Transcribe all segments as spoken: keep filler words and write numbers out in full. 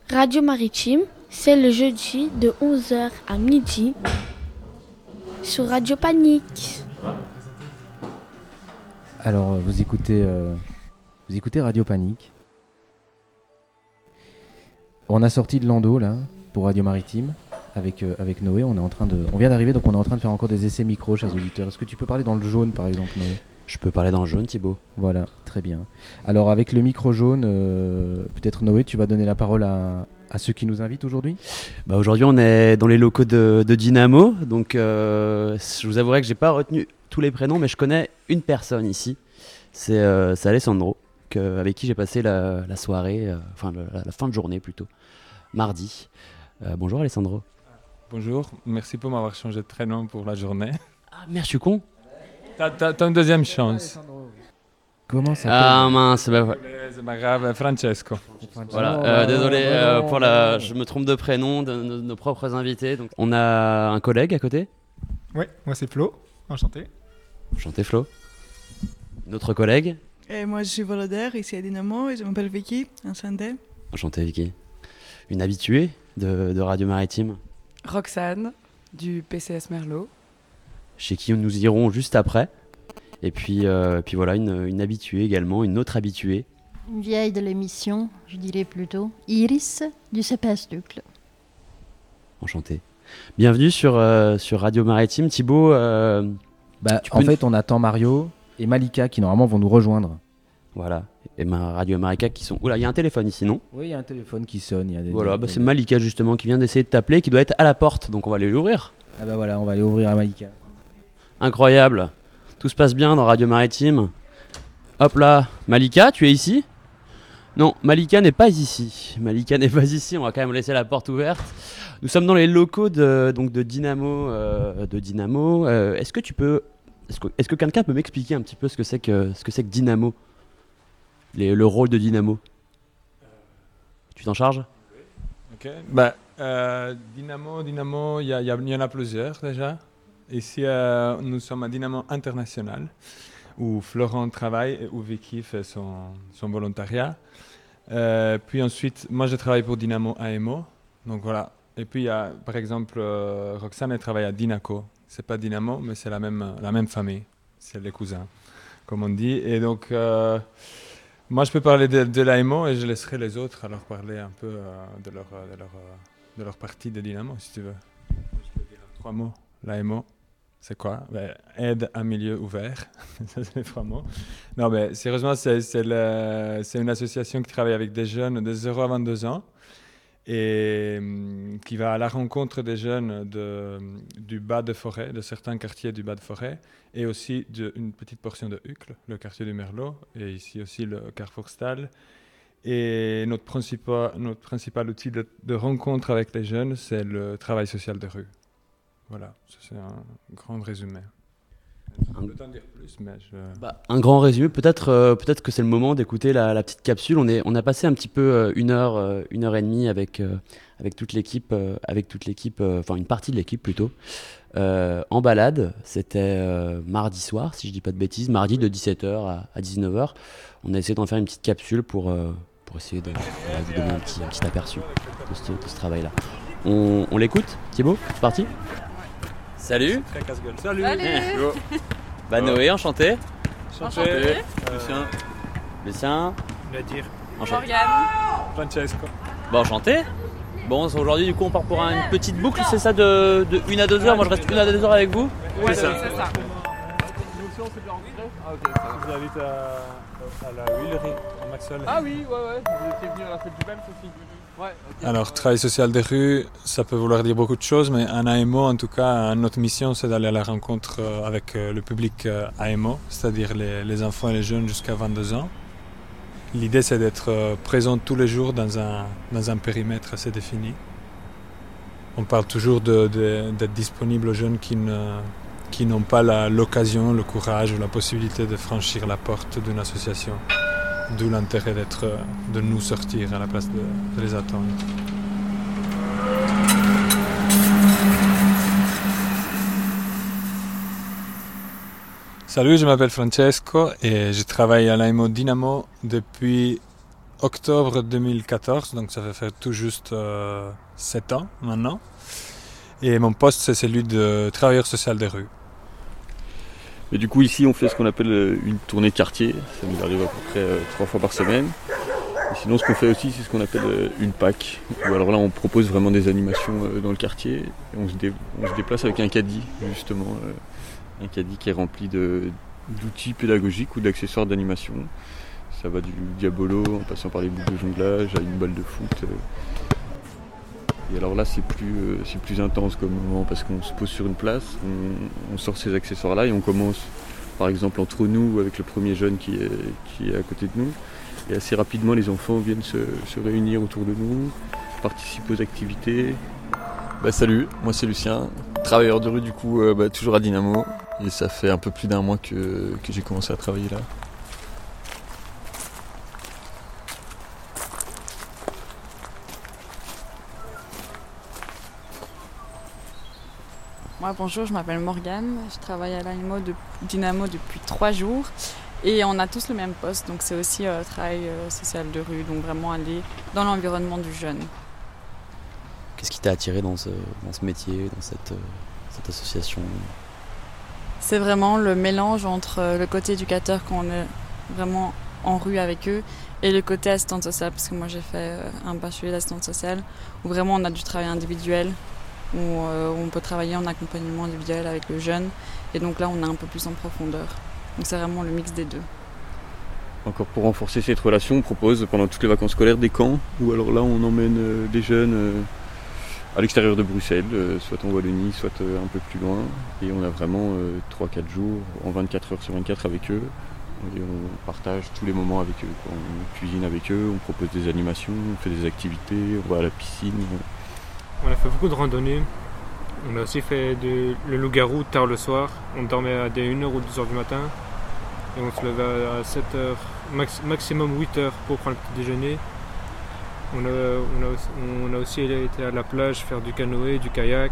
Radio Maritime, c'est le jeudi de onze heures à midi sur Radio Panique. Alors, vous écoutez, euh, vous écoutez Radio Panique. On a sorti de Lando, là, pour Radio Maritime, avec, euh, avec Noé. On est en train de, on vient d'arriver, donc on est en train de faire encore des essais micro, chers auditeurs. Est-ce que tu peux parler dans le jaune, par exemple, Noé ? Je peux parler dans le jaune, Thibaut. Voilà, très bien. Alors, avec le micro jaune, euh, peut-être Noé, tu vas donner la parole à, à ceux qui nous invitent aujourd'hui ? Bah aujourd'hui, on est dans les locaux de, de Dynamo. Donc, euh, je vous avouerai que j'ai pas retenu tous les prénoms, mais je connais une personne ici. C'est, euh, c'est Alessandro, que, avec qui j'ai passé la, la soirée, euh, enfin le, la, la fin de journée plutôt, mardi. Euh, bonjour Alessandro. Bonjour, merci pour m'avoir changé de prénom pour la journée. Ah merde, je suis con. T'as, t'as, t'as une deuxième chance. Comment ça Ah mince, bah, ouais. C'est pas grave, Francesco. Voilà, euh, désolé euh, pour la, je me trompe de prénom de, de, de nos propres invités. Donc, on a un collègue à côté. Oui, moi c'est Flo, enchanté. Enchanté Flo. Notre collègue. Et moi je suis volontaire ici à Dynamo et je m'appelle Vicky, enchanté. Enchanté Vicky. Une habituée de, de Radio Maritime. Roxane du P C S Merlot. Chez qui nous irons juste après. Et puis, euh, puis voilà, une, une habituée également, une autre habituée. Une vieille de l'émission, je dirais plutôt, Iris du C P S Ducle. Enchanté. Bienvenue sur, euh, sur Radio Maritime. Thibaut, euh, bah, en fait, on attend Mario et Malika qui normalement vont nous rejoindre. Voilà. Et ma Radio et Marika qui sont... Oula, il y a un téléphone ici, non ? Oui, il y a un téléphone qui sonne. Y a des... Voilà, bah, c'est Malika justement qui vient d'essayer de t'appeler, qui doit être à la porte. Donc on va aller l'ouvrir. Ah bah voilà, on va aller ouvrir à Malika. Incroyable. Tout se passe bien dans Radio Maritime. Hop là. Malika, tu es ici ? Non, Malika n'est pas ici. Malika n'est pas ici. On va quand même laisser la porte ouverte. Nous sommes dans les locaux de, donc de Dynamo. Euh, de Dynamo. Euh, est-ce que tu peux... Est-ce que, est-ce que quelqu'un peut m'expliquer un petit peu ce que c'est que, ce que, c'est que Dynamo ? Les, le rôle de Dynamo. Tu t'en charges ? Ok. Bah, euh, Dynamo, Dynamo, il y, y, y en a plusieurs déjà. Ici, euh, nous sommes à Dynamo International, où Florent travaille et où Vicky fait son, son volontariat. Euh, puis ensuite, moi, je travaille pour Dynamo A M O. Donc voilà. Et puis, il y a, par exemple, euh, Roxane, elle travaille à Dynaco. C'est pas Dynamo, mais c'est la même, la même famille. C'est les cousins, comme on dit. Et donc... Euh, Moi, je peux parler de, de l'A M O et je laisserai les autres alors parler un peu euh, de, leur, de, leur, de leur partie de Dynamo, si tu veux. Je peux dire trois mots. L'A M O, c'est quoi ? Ben, aide à milieu ouvert. Ça, c'est les trois mots. Non, mais sérieusement, c'est, c'est, le, c'est une association qui travaille avec des jeunes de zéro à vingt-deux ans et hum, qui va à la rencontre des jeunes de, du bas de forêt, de certains quartiers du bas de forêt, et aussi d'une petite portion de Uccle, le quartier du Merlot, et ici aussi le Carrefour Stahl. Et notre principal, notre principal outil de, de rencontre avec les jeunes, c'est le travail social de rue. Voilà, ça c'est un grand résumé. Je peux t'en dire plus, mais je... Bah, un grand résumé, peut-être, euh, peut-être que c'est le moment d'écouter la, la petite capsule. On, est, on a passé un petit peu euh, une heure, euh, une heure et demie avec, euh, avec toute l'équipe, euh, avec toute l'équipe, euh, enfin une partie de l'équipe plutôt, euh, en balade. C'était euh, mardi soir, si je dis pas de bêtises, mardi de dix-sept heures à, à dix-neuf heures. On a essayé d'en faire une petite capsule pour, euh, pour essayer de voilà, vous donner un petit, un petit aperçu de ce, de ce travail-là. On, on l'écoute, Thibaut ? C'est parti ? Salut. Très casse-gueule. Salut. Salut. Bah Noé, enchanté. Enchanté. Enchanté. Lucien. Lucien. Nadir. Enchanté. Morgane. Francesco. Bon, enchanté. Bon, aujourd'hui, du coup, on part pour une petite boucle, c'est ça, de, de une à deux heures. Moi, je reste une à deux heures avec vous. Ouais, c'est ça. C'est ça. Ah, ok. Je vous invite à, à la huilerie, à Maxwell. Ah oui, ouais, ouais. Vous étiez venu à la fête du Belf aussi. Ouais, okay. Alors, travail social des rues, ça peut vouloir dire beaucoup de choses, mais un A M O, en tout cas, notre mission, c'est d'aller à la rencontre avec le public A M O, c'est-à-dire les, les enfants et les jeunes jusqu'à vingt-deux ans. L'idée, c'est d'être présent tous les jours dans un, dans un périmètre assez défini. On parle toujours de, de, d'être disponible aux jeunes qui, ne, qui n'ont pas la, l'occasion, le courage ou la possibilité de franchir la porte d'une association. D'où l'intérêt d'être, de nous sortir à la place de, de les attendre. Salut, je m'appelle Francesco et je travaille à l'A M O Dynamo depuis octobre deux mille quatorze, donc ça fait faire tout juste euh, sept ans maintenant. Et mon poste, c'est celui de travailleur social des rues. Et du coup, ici, on fait ce qu'on appelle une tournée de quartier. Ça nous arrive à peu près euh, trois fois par semaine. Et sinon, ce qu'on fait aussi, c'est ce qu'on appelle euh, une P A C. Où alors là, on propose vraiment des animations euh, dans le quartier. Et on se, dé- on se déplace avec un caddie, justement. Euh, un caddie qui est rempli de, d'outils pédagogiques ou d'accessoires d'animation. Ça va du diabolo, en passant par les boules de jonglage, à une balle de foot. Euh. Et alors là, c'est plus, euh, c'est plus intense comme moment parce qu'on se pose sur une place, on, on sort ces accessoires-là et on commence, par exemple, entre nous avec le premier jeune qui est, qui est à côté de nous. Et assez rapidement, les enfants viennent se, se réunir autour de nous, participent aux activités. Bah, salut, moi c'est Lucien, travailleur de rue du coup, euh, bah, toujours à Dynamo. Et ça fait un peu plus d'un mois que, que j'ai commencé à travailler là. Moi, bonjour, je m'appelle Morgane, je travaille à l'Animo de Dynamo depuis trois jours et on a tous le même poste, donc c'est aussi euh, travail euh, social de rue, donc vraiment aller dans l'environnement du jeune. Qu'est-ce qui t'a attiré dans ce, dans ce métier, dans cette, euh, cette association ? C'est vraiment le mélange entre euh, le côté éducateur quand on est vraiment en rue avec eux et le côté assistante sociale, parce que moi j'ai fait euh, un bachelier d'assistante sociale où vraiment on a du travail individuel. Où euh, on peut travailler en accompagnement individuel avec le jeune et donc là on est un peu plus en profondeur. Donc c'est vraiment le mix des deux. Encore pour renforcer cette relation, on propose pendant toutes les vacances scolaires des camps où alors là on emmène euh, des jeunes euh, à l'extérieur de Bruxelles, euh, soit en Wallonie, soit euh, un peu plus loin. Et on a vraiment euh, trois quatre jours en vingt-quatre heures sur vingt-quatre avec eux. Et on partage tous les moments avec eux, quoi. On cuisine avec eux, on propose des animations, on fait des activités, on va à la piscine. On a fait beaucoup de randonnées. On a aussi fait de, le loup-garou tard le soir. On dormait à des une heure ou deux heures du matin. Et on se levait à sept heures, max, maximum huit heures pour prendre le petit déjeuner. On a, on, a aussi, on a aussi été à la plage faire du canoë, du kayak.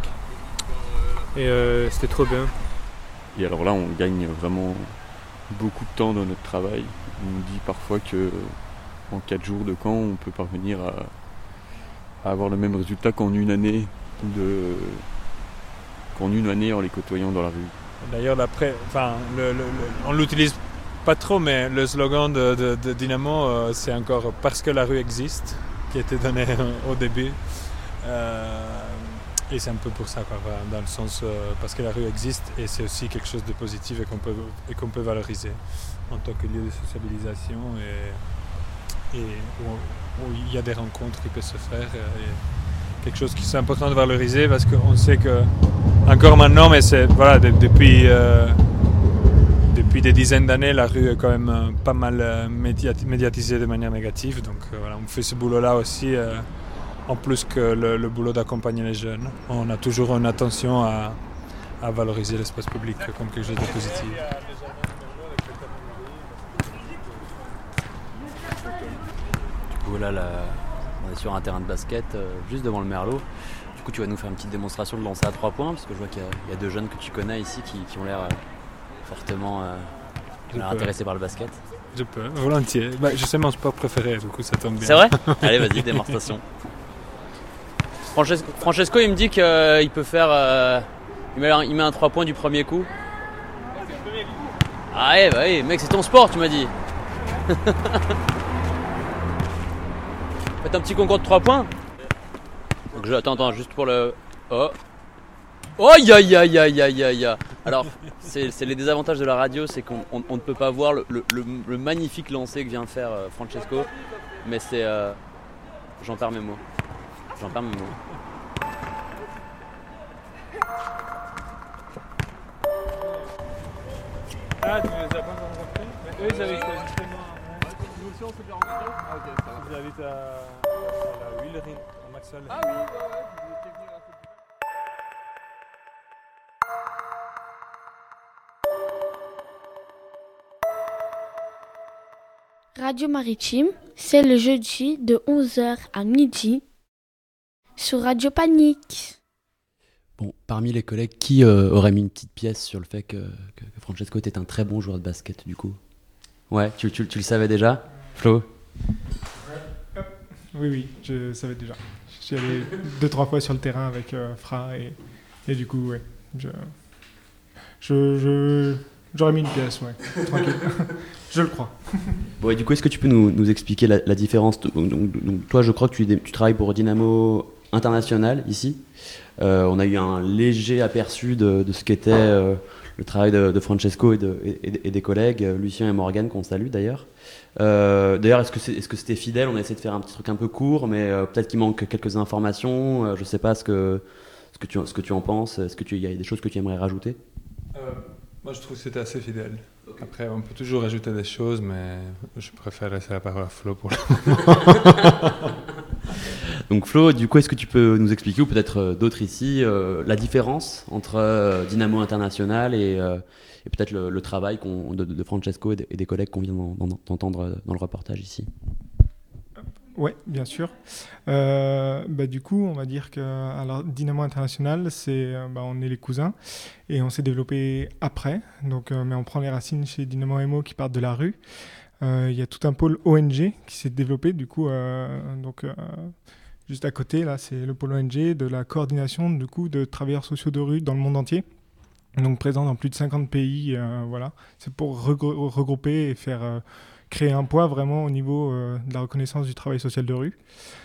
Et euh, c'était trop bien. Et alors là, on gagne vraiment beaucoup de temps dans notre travail. On nous dit parfois qu'en quatre jours de camp, on peut parvenir à à avoir le même résultat qu'en une année de qu'en une année en les côtoyant dans la rue. D'ailleurs, d'après, enfin, le, le, le, on l'utilise pas trop, mais le slogan de, de, de Dynamo, euh, c'est encore « parce que la rue existe », qui était donné au début. Euh, et c'est un peu pour ça, quoi, dans le sens euh, parce que la rue existe et c'est aussi quelque chose de positif et qu'on peut, et qu'on peut valoriser en tant que lieu de sociabilisation et, et où, où il y a des rencontres qui peuvent se faire. Et quelque chose qui est important de valoriser parce qu'on sait que, encore maintenant, mais c'est voilà, de, depuis, euh, depuis des dizaines d'années, la rue est quand même euh, pas mal euh, médiat- médiatisée de manière négative. Donc euh, voilà, on fait ce boulot-là aussi. Euh, En plus que le, le boulot d'accompagner les jeunes, on a toujours une attention à, à valoriser l'espace public comme quelque chose de positif. Du coup là, là on est sur un terrain de basket euh, juste devant le Merlot. Du coup tu vas nous faire une petite démonstration de lancer à trois points parce que je vois qu'il y a, il y a deux jeunes que tu connais ici qui, qui ont l'air euh, fortement euh, qui ont l'air intéressés par le basket. Je peux, volontiers. Bah, je sais mon sport préféré, du coup ça tombe bien. C'est vrai ? Allez vas-y, démonstration. Francesco, Francesco, il me dit qu'il euh, peut faire. Euh, il, met un, il met un trois points du premier coup. Ah ouais, bah oui, mec, c'est ton sport, tu m'as dit. Faites un petit concours de trois points. Donc je, attends, attends, juste pour le. Oh. Oh, ya, ya, ya, ya, ya, ya. Alors, c'est, c'est les désavantages de la radio, c'est qu'on on, on ne peut pas voir le, le, le, le magnifique lancer que vient de faire euh, Francesco. Mais c'est. Euh, j'en perds mes mots. J'en perds mes mots. Ah, tu les as pas rencontrés ? Mais eux, ils avaient choisi justement. Nous aussi, on s'est bien rencontrés. Ah, ok, ça va. Ils habitent à, à la Huilerie, à Maxwell. Ah oui, ouais, ouais, vous étiez venus à cette. Radio Maritime, c'est le jeudi de onze heures à midi sur Radio Panique. Bon, parmi les collègues, qui euh, aurait mis une petite pièce sur le fait que, que, que Francesco était un très bon joueur de basket du coup ? Ouais, tu, tu, tu le savais déjà, Flo ? Oui, oui, je savais déjà. Je suis allé deux, trois fois sur le terrain avec euh, Fra et, et du coup, ouais, je, je, je, j'aurais mis une pièce, ouais, tranquille. Je le crois. Bon, et du coup, est-ce que tu peux nous, nous expliquer la, la différence donc, donc, donc, toi, je crois que tu, tu travailles pour Dynamo International ici. Euh, on a eu un léger aperçu de, de ce qu'était euh, le travail de, de Francesco et, de, et, et des collègues, Lucien et Morgane, qu'on salue d'ailleurs. Euh, d'ailleurs, est-ce que, c'est, est-ce que c'était fidèle? On a essayé de faire un petit truc un peu court, mais euh, peut-être qu'il manque quelques informations. Euh, je ne sais pas ce que, ce, que tu, ce que tu en penses. Est-ce qu'il y a des choses que tu aimerais rajouter? euh, Moi, je trouve que c'était assez fidèle. Okay. Après, on peut toujours ajouter des choses, mais je préfère laisser la parole à Flo pour le moment. Donc Flo, du coup, est-ce que tu peux nous expliquer, ou peut-être euh, d'autres ici, euh, la différence entre euh, Dynamo International et, euh, et peut-être le, le travail qu'on, de, de Francesco et, de, et des collègues qu'on vient d'entendre dans le reportage ici? Oui, bien sûr. Euh, bah, du coup, on va dire que alors, Dynamo International, c'est, bah, on est les cousins et on s'est développé après. Donc, euh, mais on prend les racines chez Dynamo M O qui partent de la rue. Il euh, y a tout un pôle O N G qui s'est développé. Du coup, euh, donc, euh, juste à côté, là, c'est le pôle O N G de la coordination du coup, de travailleurs sociaux de rue dans le monde entier. Donc, présent dans plus de cinquante pays. Euh, voilà. C'est pour regrou- regrouper et faire... Euh, créer un poids vraiment au niveau euh, de la reconnaissance du travail social de rue.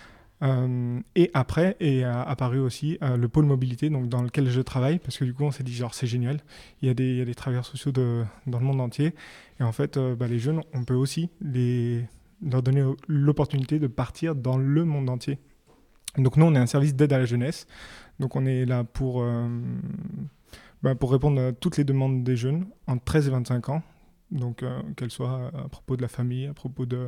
Euh, et après est euh, apparu aussi euh, le pôle mobilité, donc dans lequel je travaille, parce que du coup on s'est dit genre c'est génial, il y a des, il y a des travailleurs sociaux de, dans le monde entier, et en fait euh, bah, les jeunes, on peut aussi les, leur donner l'opportunité de partir dans le monde entier. Donc nous on est un service d'aide à la jeunesse, donc on est là pour, euh, bah, pour répondre à toutes les demandes des jeunes entre treize et vingt-cinq ans. Donc, euh, qu'elle soit à propos de la famille, à propos de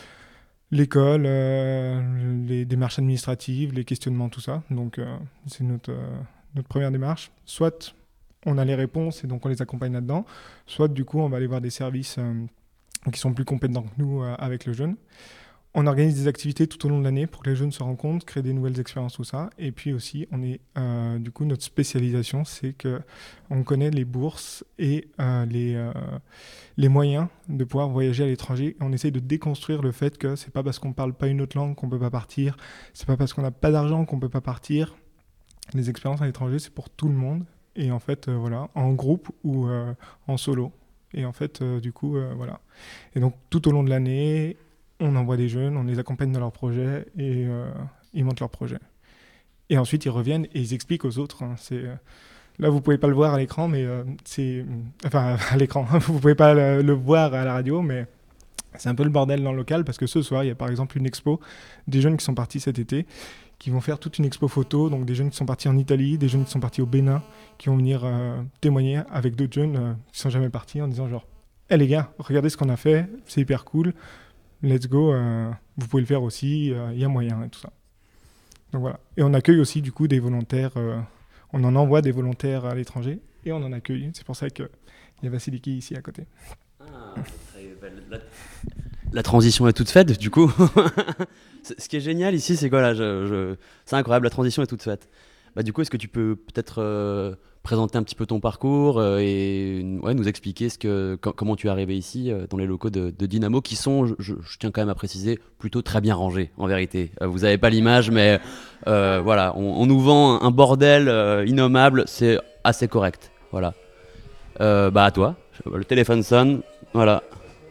l'école, euh, les démarches administratives, les questionnements, tout ça. Donc, euh, c'est notre, euh, notre première démarche. Soit on a les réponses et donc on les accompagne là-dedans, soit du coup, on va aller voir des services euh, qui sont plus compétents que nous euh, avec le jeune. On organise des activités tout au long de l'année pour que les jeunes se rencontrent, créent des nouvelles expériences, tout ça. Et puis aussi, on est, euh, du coup, notre spécialisation, c'est qu'on connaît les bourses et euh, les, euh, les moyens de pouvoir voyager à l'étranger. Et on essaye de déconstruire le fait que c'est pas parce qu'on ne parle pas une autre langue qu'on ne peut pas partir. C'est pas parce qu'on n'a pas d'argent qu'on ne peut pas partir. Les expériences à l'étranger, c'est pour tout le monde. Et en fait, euh, voilà, en groupe ou euh, en solo. Et en fait, euh, du coup, euh, voilà. Et donc, tout au long de l'année... on envoie des jeunes, on les accompagne dans leurs projets et euh, ils montent leurs projets. Et ensuite, ils reviennent et ils expliquent aux autres. Hein. C'est, euh, là, vous ne pouvez pas le voir à l'écran, mais euh, c'est... Enfin, à l'écran, vous ne pouvez pas le, le voir à la radio, mais c'est un peu le bordel dans le local parce que ce soir, il y a par exemple une expo des jeunes qui sont partis cet été, qui vont faire toute une expo photo, donc des jeunes qui sont partis en Italie, des jeunes qui sont partis au Bénin, qui vont venir euh, témoigner avec d'autres jeunes euh, qui ne sont jamais partis en disant genre « Eh hey, les gars, regardez ce qu'on a fait, c'est hyper cool ». Let's go, euh, vous pouvez le faire aussi, il euh, y a moyen et tout ça. Donc voilà. Et on accueille aussi du coup des volontaires, euh, on en envoie des volontaires à l'étranger et on en accueille. C'est pour ça qu'il y a Vasiliki ici à côté. Ah, très belle. La, la transition est toute faite du coup. Ce qui est génial ici, c'est quoi là je, je... C'est incroyable, la transition est toute faite. Bah, du coup, est-ce que tu peux peut-être euh, présenter un petit peu ton parcours euh, et ouais, nous expliquer ce que, com- comment tu es arrivé ici euh, dans les locaux de, de Dynamo qui sont, je, je, je tiens quand même à préciser, plutôt très bien rangés en vérité. Euh, vous n'avez pas l'image, mais euh, voilà, on, on nous vend un bordel euh, innommable, c'est assez correct. Voilà. Euh, bah à toi, le téléphone sonne, voilà.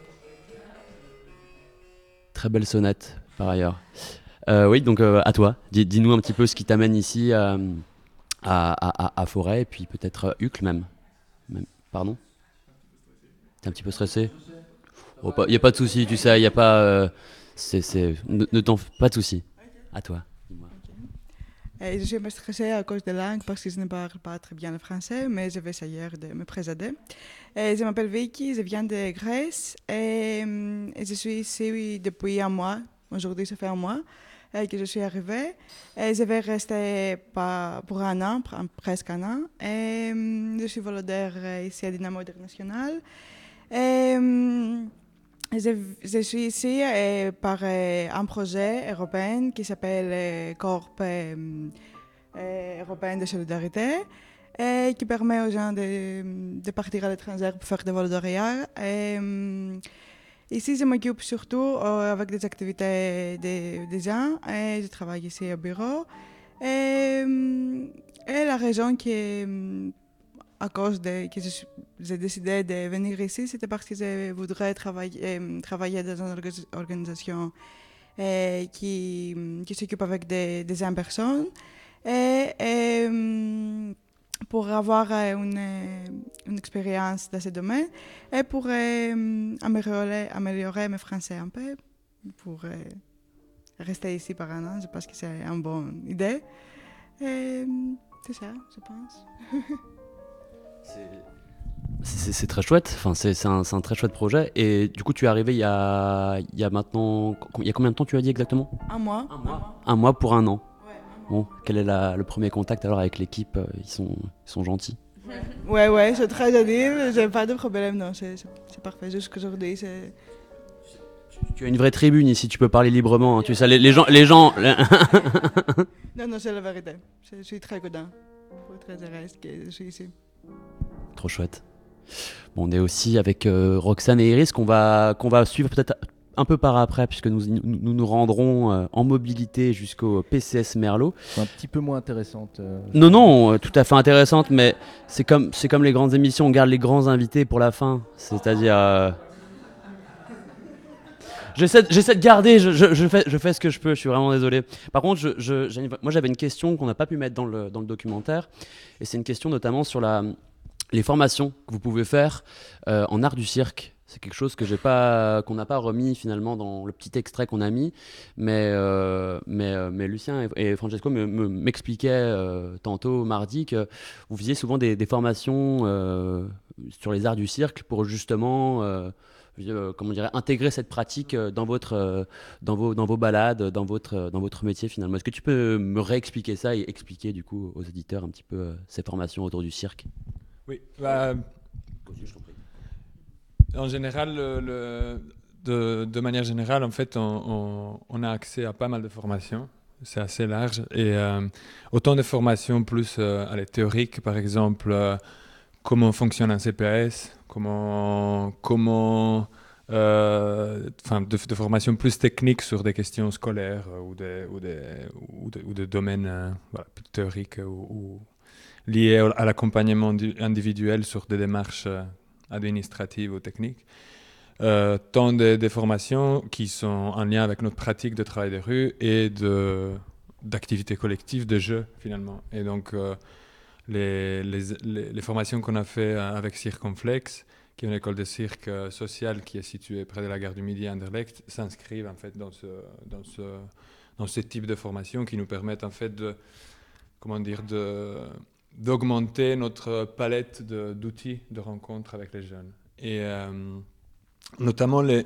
Très belle sonnette par ailleurs. Euh, oui, donc euh, à toi. Dis, dis-nous un petit peu ce qui t'amène ici euh, à, à, à Forêt et puis peut-être euh, Uccle même. même. Pardon ? T'es un petit peu stressé ? Il oh, n'y a pas de souci, tu sais, il n'y a pas... Euh, c'est, c'est, ne, ne t'en fais pas de souci. À toi. Okay. Et je suis un peu stressée à cause de la langue parce que je ne parle pas très bien le français, mais je vais essayer de me présenter. Et je m'appelle Vicky, je viens de Grèce et, et je suis ici depuis un mois. Aujourd'hui, ça fait un mois que je suis arrivée. Et je vais rester pas pour un an, presque un an. Et je suis volontaire ici à Dynamo International. Et je, je suis ici par un projet européen qui s'appelle Corps européen de solidarité et qui permet aux gens de, de partir à l'étranger pour faire des volontariats. Et, Ici, je m'occupe surtout euh, avec des activités des, des gens et je travaille ici au bureau. Et, et la raison qui est, à cause de que je, j'ai décidé de venir ici, c'était parce que je voudrais travailler, travailler dans une organisation euh, qui, qui s'occupe avec des, des jeunes personnes. Et, et pour avoir une, une expérience dans ce domaine et pour euh, améliorer, améliorer mes français un peu, pour euh, rester ici par un an, je pense que c'est une bonne idée. Et c'est ça, je pense. C'est, c'est très chouette, enfin, c'est, c'est, un, c'est un très chouette projet. Et du coup, tu es arrivé il y a, il y a maintenant... Il y a combien de temps tu as dit exactement ? Un mois. Un mois, un mois pour un an. Bon, quel est la, le premier contact alors avec l'équipe ? Ils sont, ils sont gentils. Ouais, ouais, c'est très gentil, j'ai pas de problème, non, c'est, c'est, c'est parfait. Jusqu'aujourd'hui, c'est... Tu as une vraie tribune ici, tu peux parler librement, hein, tu sais, les, les gens... Les gens... non, non, c'est la vérité. Je suis très content, très heureuse que je suis ici. Trop chouette. Bon, on est aussi avec euh, Roxane et Iris qu'on va, qu'on va suivre peut-être un peu par après, puisque nous nous, nous, nous rendrons euh, en mobilité jusqu'au P C S Merlot. C'est un petit peu moins intéressante. Euh... Non, non, euh, tout à fait intéressante, mais c'est comme, c'est comme les grandes émissions, on garde les grands invités pour la fin. C'est-à-dire... Euh... J'essaie, j'essaie de garder, je, je, je, fais, je fais ce que je peux, je suis vraiment désolé. Par contre, je, je, j'ai une, moi j'avais une question qu'on n'a pas pu mettre dans le, dans le documentaire, et c'est une question notamment sur la, les formations que vous pouvez faire euh, en art du cirque. C'est quelque chose que j'ai pas, qu'on n'a pas remis finalement dans le petit extrait qu'on a mis, mais, euh, mais, mais Lucien et, et Francesco me, me, m'expliquaient euh, tantôt mardi que vous faisiez souvent des, des formations euh, sur les arts du cirque pour justement, euh, euh, comment dirais, intégrer cette pratique dans votre, euh, dans vos, dans vos balades, dans votre, dans votre métier finalement. Est-ce que tu peux me réexpliquer ça et expliquer du coup aux auditeurs un petit peu euh, ces formations autour du cirque ? Oui. Bah, je t'en prie. En général, le, le, de, de manière générale, en fait, on, on, on a accès à pas mal de formations. C'est assez large. Et euh, autant de formations plus euh, allez, théoriques, par exemple, euh, comment fonctionne un C P S, comment, comment euh, enfin, de, de formations plus techniques sur des questions scolaires euh, ou, des, ou, des, ou, de, ou de domaines euh, voilà, plus théoriques ou, ou liés à l'accompagnement individuel sur des démarches euh, administratives ou techniques, euh, tant des, des formations qui sont en lien avec notre pratique de travail de rue et de, d'activités collectives, de jeux finalement. Et donc euh, les, les, les, les formations qu'on a fait avec Circonflex, qui est une école de cirque euh, sociale qui est située près de la gare du Midi à Anderlecht, s'inscrivent en fait dans ce, dans ce, dans ce type de formation qui nous permettent en fait de, comment dire, de d'augmenter notre palette de, d'outils de rencontre avec les jeunes. Et euh, notamment les,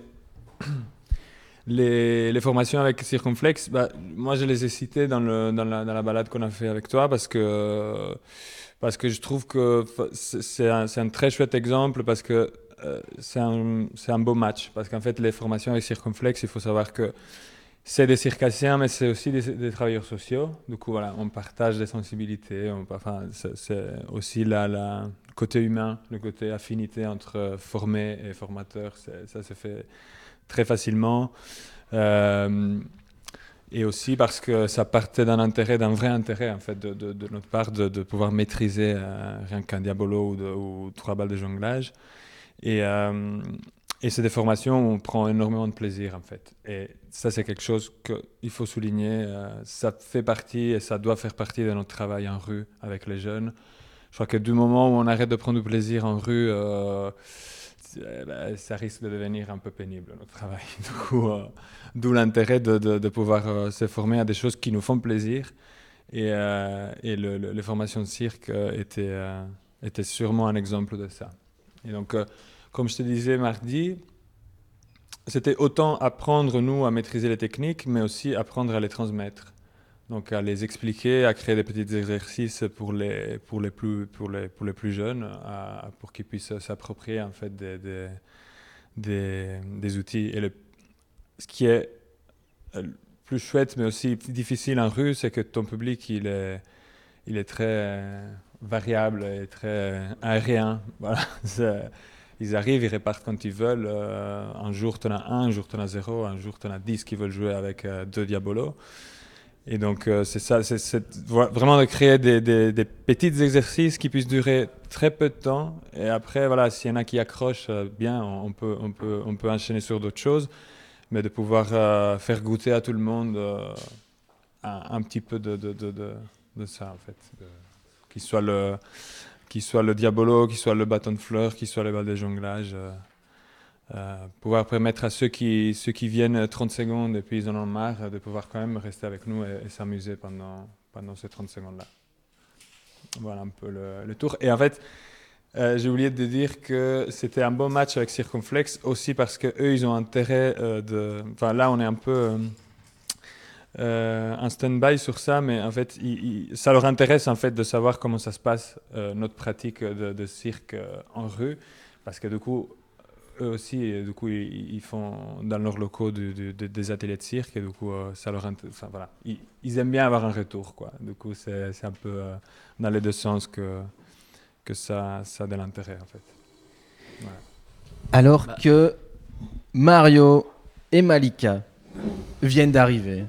les, les formations avec Circonflex, bah, moi je les ai citées dans, le, dans, la, dans la balade qu'on a fait avec toi parce que, parce que je trouve que c'est un, c'est un très chouette exemple parce que euh, c'est, un, c'est un beau match. Parce qu'en fait, les formations avec Circonflex, il faut savoir que c'est des circassiens, mais c'est aussi des, des travailleurs sociaux. Du coup, voilà, on partage des sensibilités. On, enfin, c'est, c'est aussi la, la, le côté humain, le côté affinité entre formé et formateur. C'est, ça se fait très facilement. Euh, et aussi parce que ça partait d'un intérêt, d'un vrai intérêt, en fait, de, de, de notre part, de, de pouvoir maîtriser euh, rien qu'un diabolo ou, de, ou trois balles de jonglage. Et... Euh, Et c'est des formations où on prend énormément de plaisir, en fait. Et ça, c'est quelque chose qu'il faut souligner. Euh, ça fait partie et ça doit faire partie de notre travail en rue avec les jeunes. Je crois que du moment où on arrête de prendre du plaisir en rue, euh, bah, ça risque de devenir un peu pénible, notre travail. Du coup, euh, d'où l'intérêt de, de, de pouvoir euh, se former à des choses qui nous font plaisir. Et, euh, et le, le, les formations de cirque euh, étaient, euh, étaient sûrement un exemple de ça. Et donc... Euh, Comme je te disais mardi, c'était autant apprendre, nous, à maîtriser les techniques, mais aussi apprendre à les transmettre. Donc à les expliquer, à créer des petits exercices pour les, pour les, plus, pour les, pour les plus jeunes, à, pour qu'ils puissent s'approprier en fait, des, des, des, des outils. Et le, ce qui est plus chouette, mais aussi difficile en rue, c'est que ton public, il est, il est très variable et très aérien. Voilà. C'est, ils arrivent, ils repartent quand ils veulent. Euh, un jour, tu en as un, un jour, tu en as zéro, un jour, tu en as dix qui veulent jouer avec euh, deux diabolos. Et donc, euh, c'est ça, c'est, c'est vraiment de créer des, des, des petits exercices qui puissent durer très peu de temps. Et après, voilà, s'il y en a qui accrochent, euh, bien, on peut, on, peut, on peut enchaîner sur d'autres choses. Mais de pouvoir euh, faire goûter à tout le monde euh, un, un petit peu de, de, de, de, de ça, en fait. De, qu'il soit le, qu'il soit le diabolo, qu'il soit le bâton de fleurs, qu'il soit le bal de jonglage. Euh, Euh, pouvoir permettre à ceux qui, ceux qui viennent trente secondes et puis ils en ont marre de pouvoir quand même rester avec nous et, et s'amuser pendant, pendant ces trente secondes-là. Voilà un peu le, le tour. Et en fait, euh, j'ai oublié de dire que c'était un bon match avec Circonflexe aussi parce qu'eux, ils ont intérêt euh, de... Enfin là, on est un peu euh, euh, en stand-by sur ça, mais en fait, ils, ils, ça leur intéresse en fait de savoir comment ça se passe, euh, notre pratique de, de cirque euh, en rue, parce que du coup, eux aussi, et du coup, ils, ils font dans leurs locaux du, du, de, des ateliers de cirque, et du coup, euh, ça leur int- enfin, voilà. ils, ils aiment bien avoir un retour, quoi. Du coup, c'est, c'est un peu euh, dans les deux sens que, que ça, ça a de l'intérêt, en fait. Voilà. Alors bah. que Mario et Malika viennent d'arriver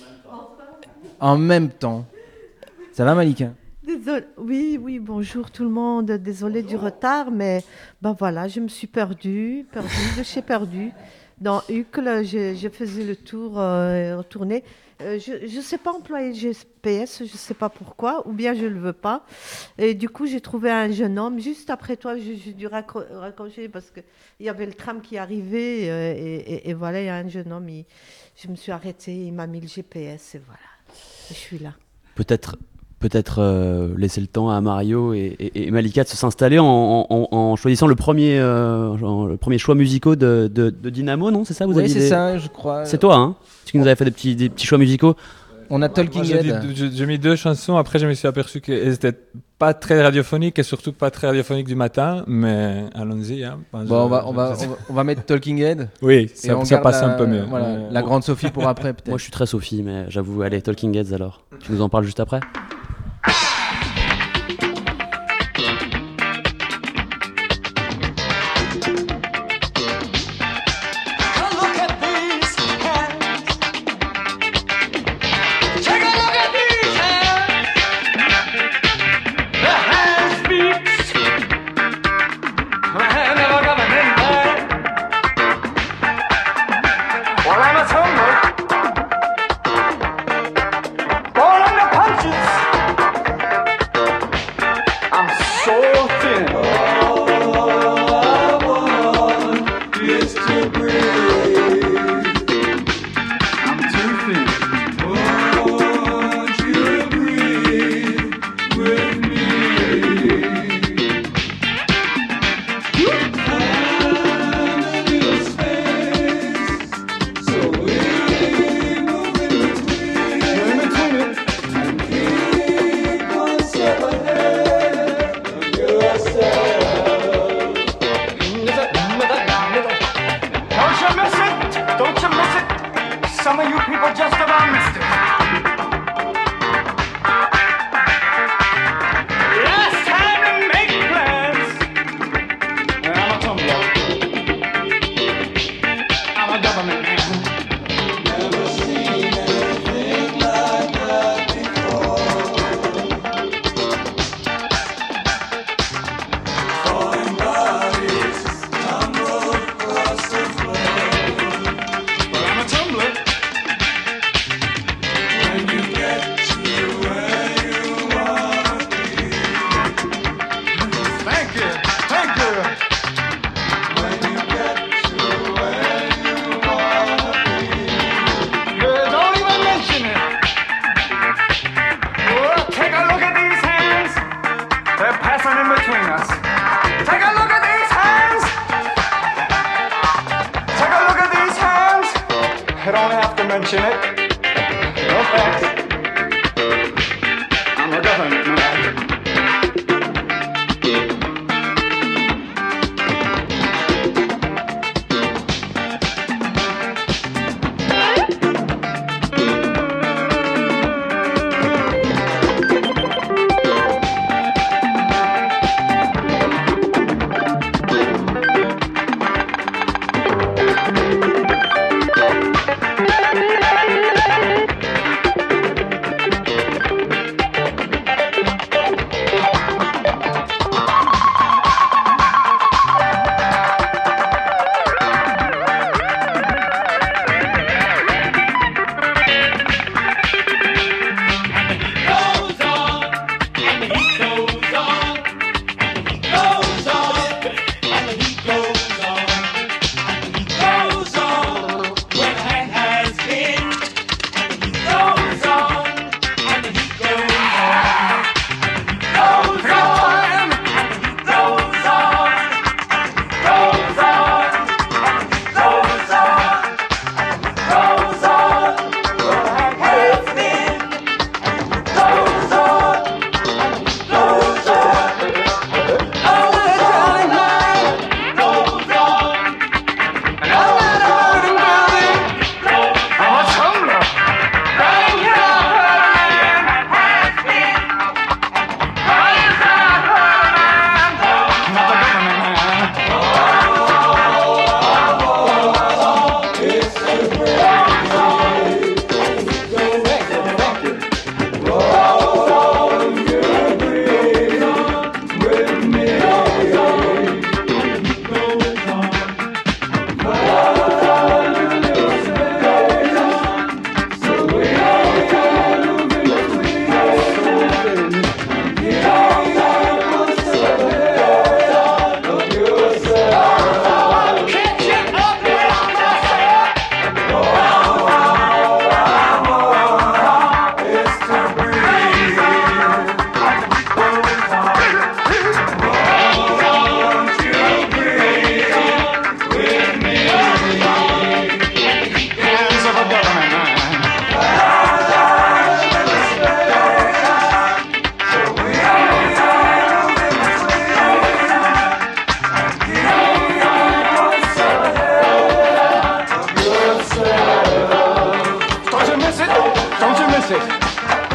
en même temps. Ça va, Malika ? Désolé. Oui, oui, bonjour tout le monde. Désolée du retard, mais ben voilà, je me suis perdue, perdue de chez perdue. Dans Uccle, je, je faisais le tour, euh, retourner. Euh, je ne sais pas employer le G P S, je ne sais pas pourquoi, ou bien je ne le veux pas. Et du coup, j'ai trouvé un jeune homme. Juste après toi, j'ai, j'ai dû raccro- raccrocher parce qu'il y avait le tram qui arrivait. Euh, et, et, et voilà, il y a un jeune homme. Il, je me suis arrêtée, il m'a mis le G P S et voilà. Et je suis là. Peut-être... Peut-être euh, laisser le temps à Mario et, et, et Malika de s'installer en, en, en choisissant le premier, euh, genre, le premier choix musicaux de, de, de Dynamo, non ? C'est ça vous Oui, avez c'est des... ça, je crois. C'est toi, hein ? Tu qui nous avais fait des petits, des petits choix musicaux. On a Talking Moi, j'ai, Head. dit, j'ai, j'ai mis deux chansons, après je me suis aperçu qu'elles n'étaient pas très radiophoniques et surtout pas très radiophoniques du matin, mais allons-y. Hein. Enfin, bon, je, on, va, je, on, va, je... on, va, on va mettre Talking Head. Oui, ça, ça passe la, un peu mieux. Voilà, ouais. La grande Sophie pour après, peut-être. Moi je suis très Sophie, mais j'avoue, allez, Talking Heads alors. Tu nous en parles juste après ?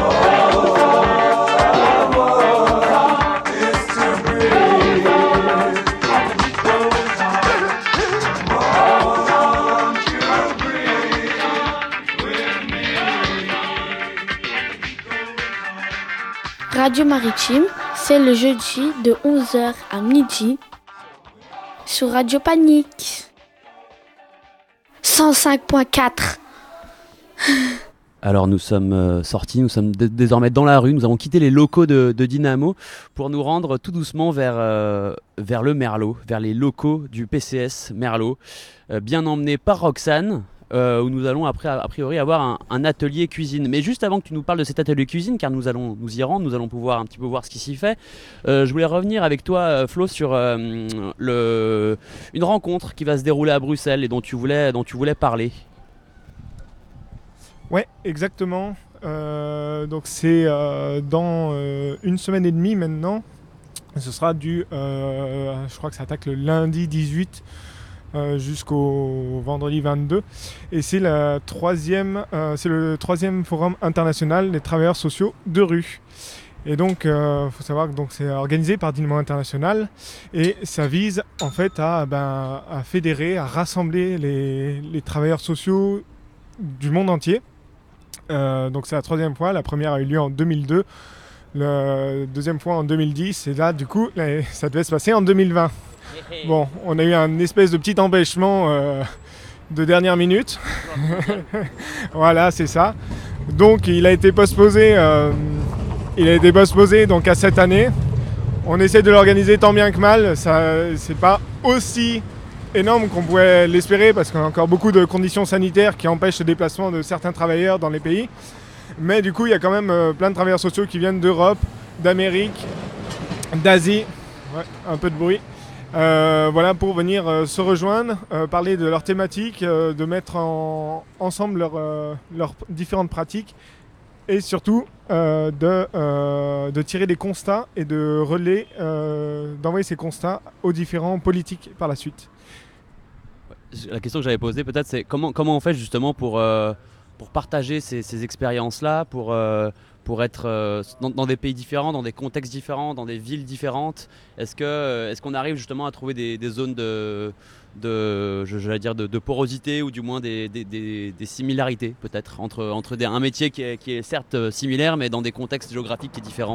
Radio Maritime, c'est le jeudi de onze heures à midi sur Radio Panique cent cinq point quatre. Alors nous sommes euh, sortis, nous sommes d- désormais dans la rue, nous avons quitté les locaux de, de Dynamo pour nous rendre tout doucement vers, euh, vers le Merlot, vers les locaux du P C S Merlot, euh, bien emmenés par Roxane, euh, où nous allons après, a priori avoir un, un atelier cuisine. Mais juste avant que tu nous parles de cet atelier cuisine, car nous allons nous y rendre, nous allons pouvoir un petit peu voir ce qui s'y fait, euh, je voulais revenir avec toi euh, Flo sur euh, le, une rencontre qui va se dérouler à Bruxelles et dont tu voulais, dont tu voulais parler. Ouais, exactement. Euh, donc c'est euh, dans euh, une semaine et demie maintenant. Ce sera du, euh, je crois que ça attaque le lundi dix-huit euh, jusqu'au vendredi vingt-deux. Et c'est la troisième, euh, c'est le troisième forum international des travailleurs sociaux de rue. Et donc, il euh, faut savoir que donc, c'est organisé par Dynamo International et ça vise en fait à, ben, à fédérer, à rassembler les, les travailleurs sociaux du monde entier. Euh, donc c'est la troisième fois, la première a eu lieu en deux mille deux, la deuxième fois en deux mille dix et là du coup ça devait se passer en deux mille vingt. Bon, on a eu un espèce de petit empêchement euh, de dernière minute. Voilà, c'est ça. Donc il a été postposé, euh, il a été postposé donc à cette année. On essaie de l'organiser tant bien que mal, ça c'est pas aussi énorme qu'on pouvait l'espérer parce qu'on a encore beaucoup de conditions sanitaires qui empêchent le déplacement de certains travailleurs dans les pays. Mais du coup, il y a quand même euh, plein de travailleurs sociaux qui viennent d'Europe, d'Amérique, d'Asie, ouais, un peu de bruit, euh, voilà, pour venir euh, se rejoindre, euh, parler de leurs thématiques, euh, de mettre en, ensemble leurs euh, leurs différentes pratiques et surtout euh, de, euh, de tirer des constats et de relayer, euh, d'envoyer ces constats aux différents politiques par la suite. La question que j'avais posée peut-être c'est comment, comment on fait justement pour, euh, pour partager ces, ces expériences-là, pour, euh, pour être euh, dans, dans des pays différents, dans des contextes différents, dans des villes différentes. Est-ce que, est-ce qu'on arrive justement à trouver des, des zones de, de, je, j'allais dire de, de porosité ou du moins des, des, des, des similarités peut-être entre, entre des, un métier qui est, qui est certes similaire mais dans des contextes géographiques qui est différents?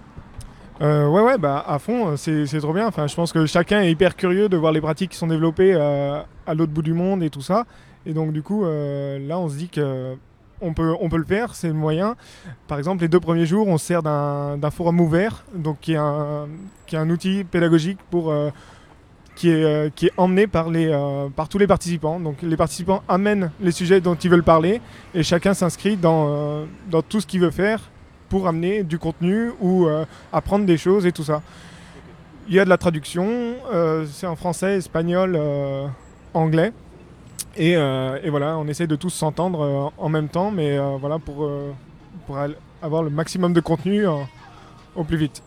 Euh, ouais, ouais, bah à fond, c'est, c'est trop bien. Enfin, je pense que chacun est hyper curieux de voir les pratiques qui sont développées euh, à l'autre bout du monde et tout ça. Et donc, du coup, euh, là, on se dit qu'on peut, on peut le faire, c'est le moyen. Par exemple, les deux premiers jours, on se sert d'un, d'un forum ouvert, donc qui est un, qui est un outil pédagogique pour, euh, qui, est, euh, qui est emmené par, les, euh, par tous les participants. Donc, les participants amènent les sujets dont ils veulent parler et chacun s'inscrit dans, euh, dans tout ce qu'il veut faire pour amener du contenu ou euh, apprendre des choses et tout ça. Il y a de la traduction, euh, c'est en français, espagnol, euh, anglais. Et, euh, et voilà, on essaie de tous s'entendre euh, en même temps, mais euh, voilà, pour, euh, pour avoir le maximum de contenu euh, au plus vite.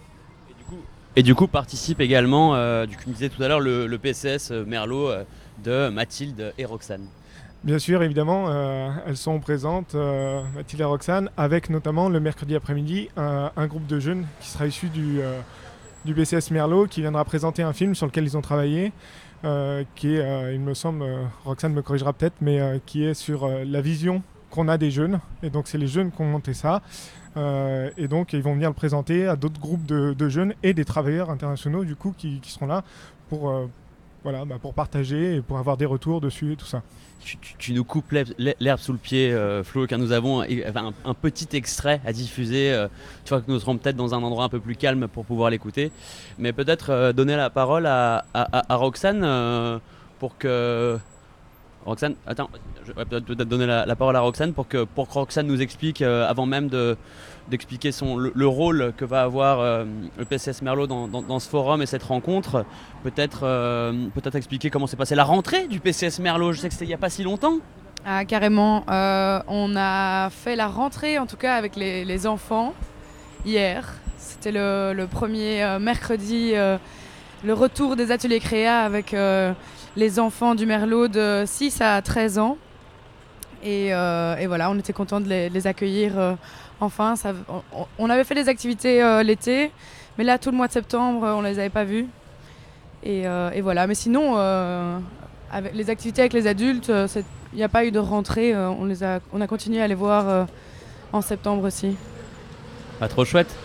Et du coup, et du coup participe également, euh, du coup, me disais tout à l'heure, le, le P C S Merlot euh, de Mathilde et Roxane. Bien sûr, évidemment, euh, elles sont présentes, euh, Mathilde et Roxane, avec notamment le mercredi après-midi un, un groupe de jeunes qui sera issu du, euh, du P C S Merlot, qui viendra présenter un film sur lequel ils ont travaillé, euh, qui est, euh, il me semble, euh, Roxane me corrigera peut-être, mais euh, qui est sur euh, la vision qu'on a des jeunes. Et donc c'est les jeunes qui ont monté ça. Euh, et donc ils vont venir le présenter à d'autres groupes de, de jeunes et des travailleurs internationaux du coup qui, qui seront là pour, euh, voilà, bah, pour partager et pour avoir des retours dessus et tout ça. Tu, tu, tu nous coupes l'herbe sous le pied, euh, Flo, car nous avons un, un, un petit extrait à diffuser. Euh, tu vois que nous serons peut-être dans un endroit un peu plus calme pour pouvoir l'écouter. Mais peut-être euh, donner la parole à, à, à Roxane euh, pour que... Roxane, attends, je vais peut-être donner la, la parole à Roxane pour que, pour que Roxane nous explique, euh, avant même de, d'expliquer son, le, le rôle que va avoir euh, le P C S Merlot dans, dans, dans ce forum et cette rencontre, peut-être, euh, peut-être expliquer comment s'est passée la rentrée du P C S Merlot. Je sais que c'était il n'y a pas si longtemps. Ah, carrément, euh, on a fait la rentrée en tout cas avec les, les enfants hier. C'était le, le premier euh, mercredi, euh, le retour des ateliers créa avec euh, les enfants du Merlot de six à treize ans. Et, euh, et voilà, on était contents de les, de les accueillir euh, enfin, ça, on, on avait fait des activités euh, l'été, mais là, tout le mois de septembre, on ne les avait pas vues. Et, euh, et voilà, mais sinon, euh, avec les activités avec les adultes, il n'y a pas eu de rentrée, euh, on, les a, on a continué à les voir euh, en septembre aussi. Pas trop chouette.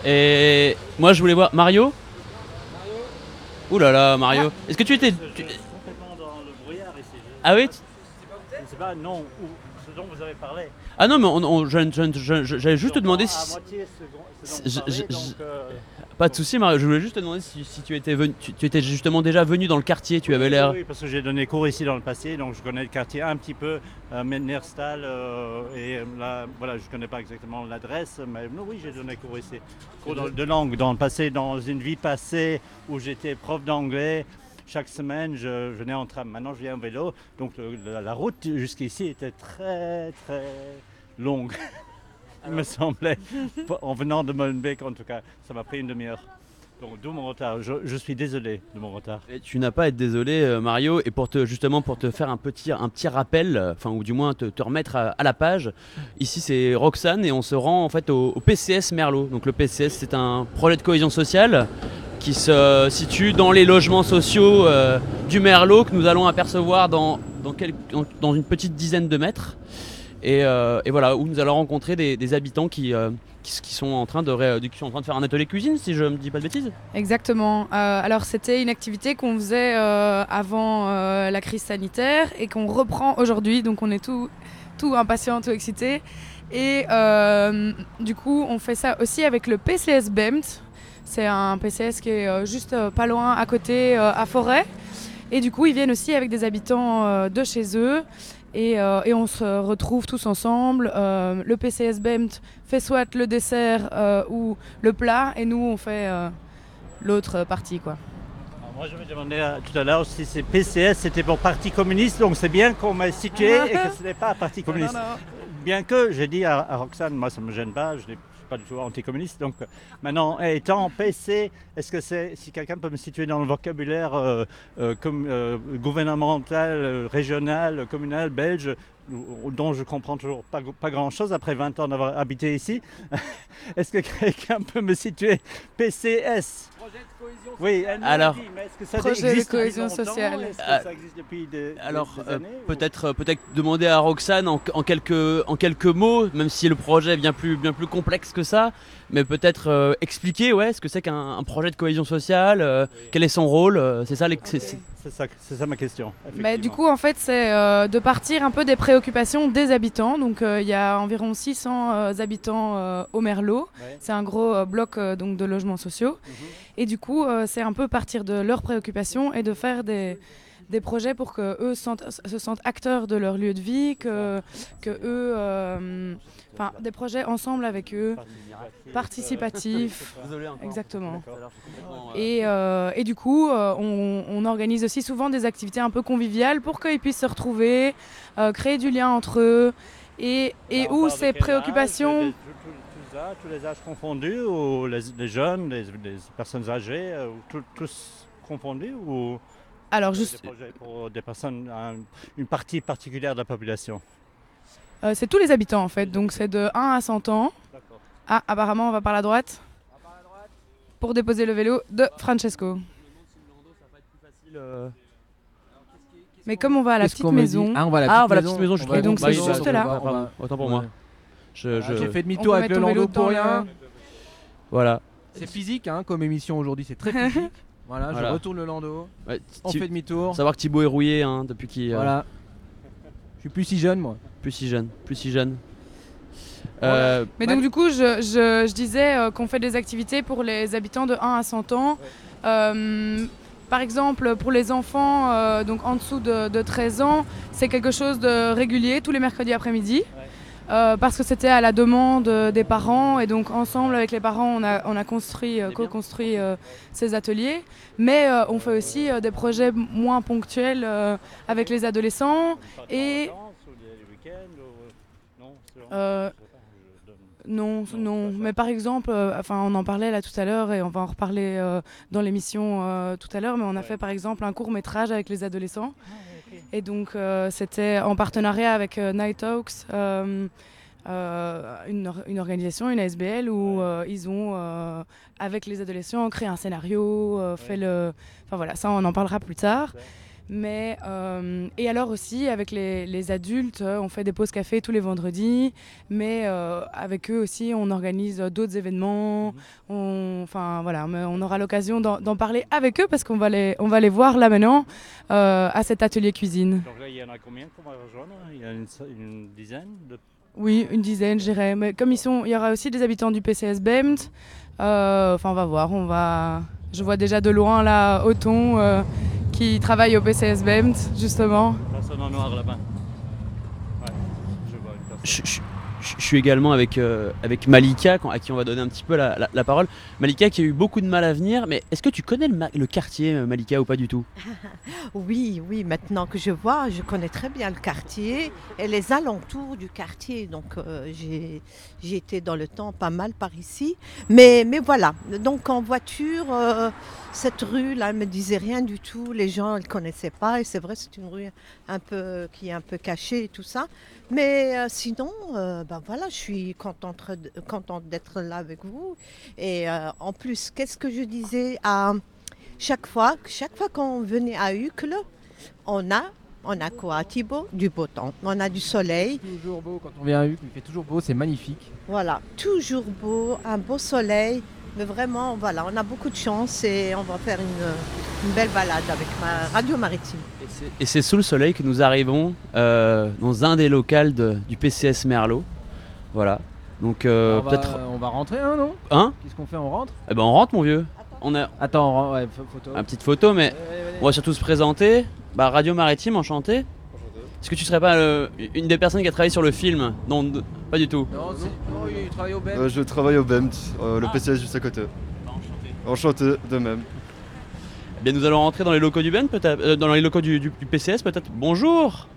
Et moi, je voulais voir Mario. Mario. Ouh là là, Mario. Ah. Est-ce que tu étais... Tu... complètement dans le brouillard ici. Ah oui. Je ne sais pas, non, où, ce dont vous avez parlé. Ah non, mais on, on, je, je, je, je, j'allais juste te demander si... À moitié ce, ce dont je, vous parlez, je, donc, euh... Pas de souci, Mario. Je voulais juste te demander si, si tu, étais venu, tu, tu étais justement déjà venu dans le quartier. Tu avais l'air... Oui, parce que j'ai donné cours ici dans le passé, donc je connais le quartier un petit peu, euh, Mennerstal, euh, et là, voilà, je ne connais pas exactement l'adresse, mais non, oui, j'ai donné cours ici. Cours de, de langue dans le passé, dans une vie passée où j'étais prof d'anglais. Chaque semaine, je, je venais en tram. Maintenant, je viens en vélo, donc le, la, la route jusqu'ici était très, très longue. Il me semblait, en venant de Molenbeek en tout cas, ça m'a pris une demi-heure. Donc d'où mon retard, je, je suis désolé de mon retard. Et tu n'as pas à être désolé Mario, et pour te, justement pour te faire un petit, un petit rappel, enfin ou du moins te, te remettre à, à la page, ici c'est Roxane et on se rend en fait au, au P C S Merlot. Donc le P C S c'est un projet de cohésion sociale qui se situe dans les logements sociaux euh, du Merlot que nous allons apercevoir dans, dans, quel, dans une petite dizaine de mètres. Et, euh, et voilà, où nous allons rencontrer des, des habitants qui, euh, qui, qui, sont en train de ré, qui sont en train de faire un atelier cuisine, si je ne me dis pas de bêtises. Exactement. Euh, alors c'était une activité qu'on faisait euh, avant euh, la crise sanitaire et qu'on reprend aujourd'hui, donc on est tout, tout impatients, tout excités. Et euh, du coup, on fait ça aussi avec le P C S B E M T. C'est un P C S qui est euh, juste euh, pas loin à côté, euh, à Forêt. Et du coup, ils viennent aussi avec des habitants euh, de chez eux. Et, euh, et on se retrouve tous ensemble. Euh, le P C S B E M T fait soit le dessert euh, ou le plat, et nous on fait euh, l'autre partie, quoi. Alors moi je me demandais euh, tout à l'heure si c'est P C S c'était pour Parti communiste, donc c'est bien qu'on m'a situé et que ce n'est pas Parti communiste. Non, non, non. Bien que j'ai dit à, à Roxane, moi ça ne me gêne pas, je n'ai pas du tout anticommuniste. Donc maintenant, étant P C, est-ce que c'est, si quelqu'un peut me situer dans le vocabulaire euh, euh, comme, euh, gouvernemental, euh, régional, communal, belge, dont je comprends toujours pas, pas grand-chose après vingt ans d'avoir habité ici, est-ce que quelqu'un peut me situer P C S? Projet de cohésion sociale. Oui, alors, dit, mais est-ce que ça projet existe de cohésion depuis sociale. Est-ce que euh, ça existe depuis des, alors, des euh, années peut-être, peut-être demander à Roxane en, en, quelques, en quelques mots, même si le projet est bien plus, bien plus complexe que ça, mais peut-être euh, expliquer ouais, ce que c'est qu'un un projet de cohésion sociale, euh, oui. Quel est son rôle, euh, c'est ça, les, okay. c'est, c'est... C'est ça, c'est ça ma question. Bah, du coup, en fait, c'est euh, de partir un peu des préoccupations des habitants. Donc, il euh, y a environ six cents euh, habitants euh, au Merlot. Ouais. C'est un gros euh, bloc euh, donc, de logements sociaux. Mm-hmm. Et du coup, euh, c'est un peu partir de leurs préoccupations et de faire des, des projets pour qu'eux se sentent acteurs de leur lieu de vie, que, que eux... Euh, Enfin, des projets ensemble avec eux, participatifs, exactement. Et, euh, et du coup, euh, on, on organise aussi souvent des activités un peu conviviales pour qu'ils puissent se retrouver, euh, créer du lien entre eux, et, et où ces préoccupations... Âge, tous, âges, tous les âges confondus, ou les, les jeunes, les, les personnes âgées, ou tout, tous confondus, ou Alors, juste... des projets pour des personnes, un, une partie particulière de la population? Euh, c'est tous les habitants en fait, donc c'est de un à cent ans. Ah, apparemment on va par la droite. Pour déposer le vélo de Francesco. Mais comme on va à la petite maison... Ah, on va à la petite, ah, on va maison. La petite maison. Et donc c'est juste là. On va... Autant pour moi. Ouais. Je, je... J'ai fait demi-tour avec le landau pour rien. Voilà. C'est physique hein, comme émission aujourd'hui, c'est très physique. Voilà, voilà, je retourne le landau. Ouais, on fait demi-tour. Savoir que Thibaut est rouillé hein, depuis qu'il... Voilà. Je suis plus si jeune moi. Plus si jeune, plus si jeune. Euh, Mais donc du coup, je, je, je disais euh, qu'on fait des activités pour les habitants de un à cent ans. Ouais. Euh, par exemple, pour les enfants euh, donc en dessous de, de treize ans, c'est quelque chose de régulier tous les mercredis après-midi. Ouais. Euh, parce que c'était à la demande des parents et donc ensemble avec les parents on a, on a construit, euh, co-construit euh, ces ateliers, mais euh, on fait aussi euh, des projets moins ponctuels euh, avec les adolescents et euh, non, non, mais par exemple, euh, enfin on en parlait là tout à l'heure et on va en reparler euh, dans l'émission euh, tout à l'heure, mais on a fait par exemple un court métrage avec les adolescents. Et donc euh, c'était en partenariat avec euh, Night Talks, euh, euh, une, or- une organisation, une A S B L, où euh, ils ont, euh, avec les adolescents, créé un scénario, euh, fait le... Enfin voilà, ça on en parlera plus tard. Mais, euh, et alors aussi, avec les, les adultes, euh, on fait des pauses café tous les vendredis, mais euh, avec eux aussi, on organise euh, d'autres événements. On, enfin, voilà, mais on aura l'occasion d'en, d'en parler avec eux parce qu'on va les, on va les voir là maintenant euh, à cet atelier cuisine. Donc là, il y en a combien qu'on va rejoindre? Il y a une, une dizaine de... Oui, une dizaine, je dirais. Mais comme ils sont, il y aura aussi des habitants du P C S B E M T. Euh, enfin, on va voir. On va... Je vois déjà de loin là, Othon, euh, qui travaille au P C S B E M T, justement. Personne en noir là-bas. Ouais, je vois une personne. Je, je- je suis également avec, euh, avec Malika, quand- à qui on va donner un petit peu la, la- la parole. Malika qui a eu beaucoup de mal à venir, mais est-ce que tu connais le, ma- le quartier, euh, Malika, ou pas du tout? Oui, oui, maintenant que je vois, je connais très bien le quartier et les alentours du quartier. Donc euh, j'ai j'ai été dans le temps pas mal par ici. Mais, mais voilà, donc en voiture, euh, cette rue-là ne me disait rien du tout. Les gens ne le connaissaient pas. Et c'est vrai, c'est une rue un peu, qui est un peu cachée et tout ça. Mais euh, sinon, euh, ben voilà, je suis contente, de- contente d'être là avec vous. Et euh, en plus, qu'est-ce que je disais à chaque fois, chaque fois qu'on venait à Uccle, on a, on a quoi à Thibaut? Du beau temps. On a du soleil. Toujours beau quand on vient à Uccle, il fait toujours beau, c'est magnifique. Voilà, toujours beau, un beau soleil. Mais vraiment, voilà, on a beaucoup de chance et on va faire une, une belle balade avec ma radio maritime. Et c'est- Et c'est sous le soleil que nous arrivons euh, dans un des locals de- du P C S Merlot. Voilà. Donc euh, on, va, peut-être. on va rentrer, hein, non? Hein Qu'est-ce qu'on fait? On rentre? Eh ben on rentre, mon vieux. On a Attends, on rentre, ouais, ph- photo. une petite photo, mais on va surtout se présenter. Bah, Radio Maritime, enchanté. Est-ce que tu serais pas euh, une des personnes qui a travaillé sur le film? Non, de- pas du tout. Non, c'est- non, il travaille au B E M. Euh, je travaille au B E M T, euh, le Ah. P C S juste à côté. Enchanté de même. Eh bien, nous allons rentrer dans les locaux du B E M, peut-être, euh, dans les locaux du, du- du P C S, peut-être. Bonjour.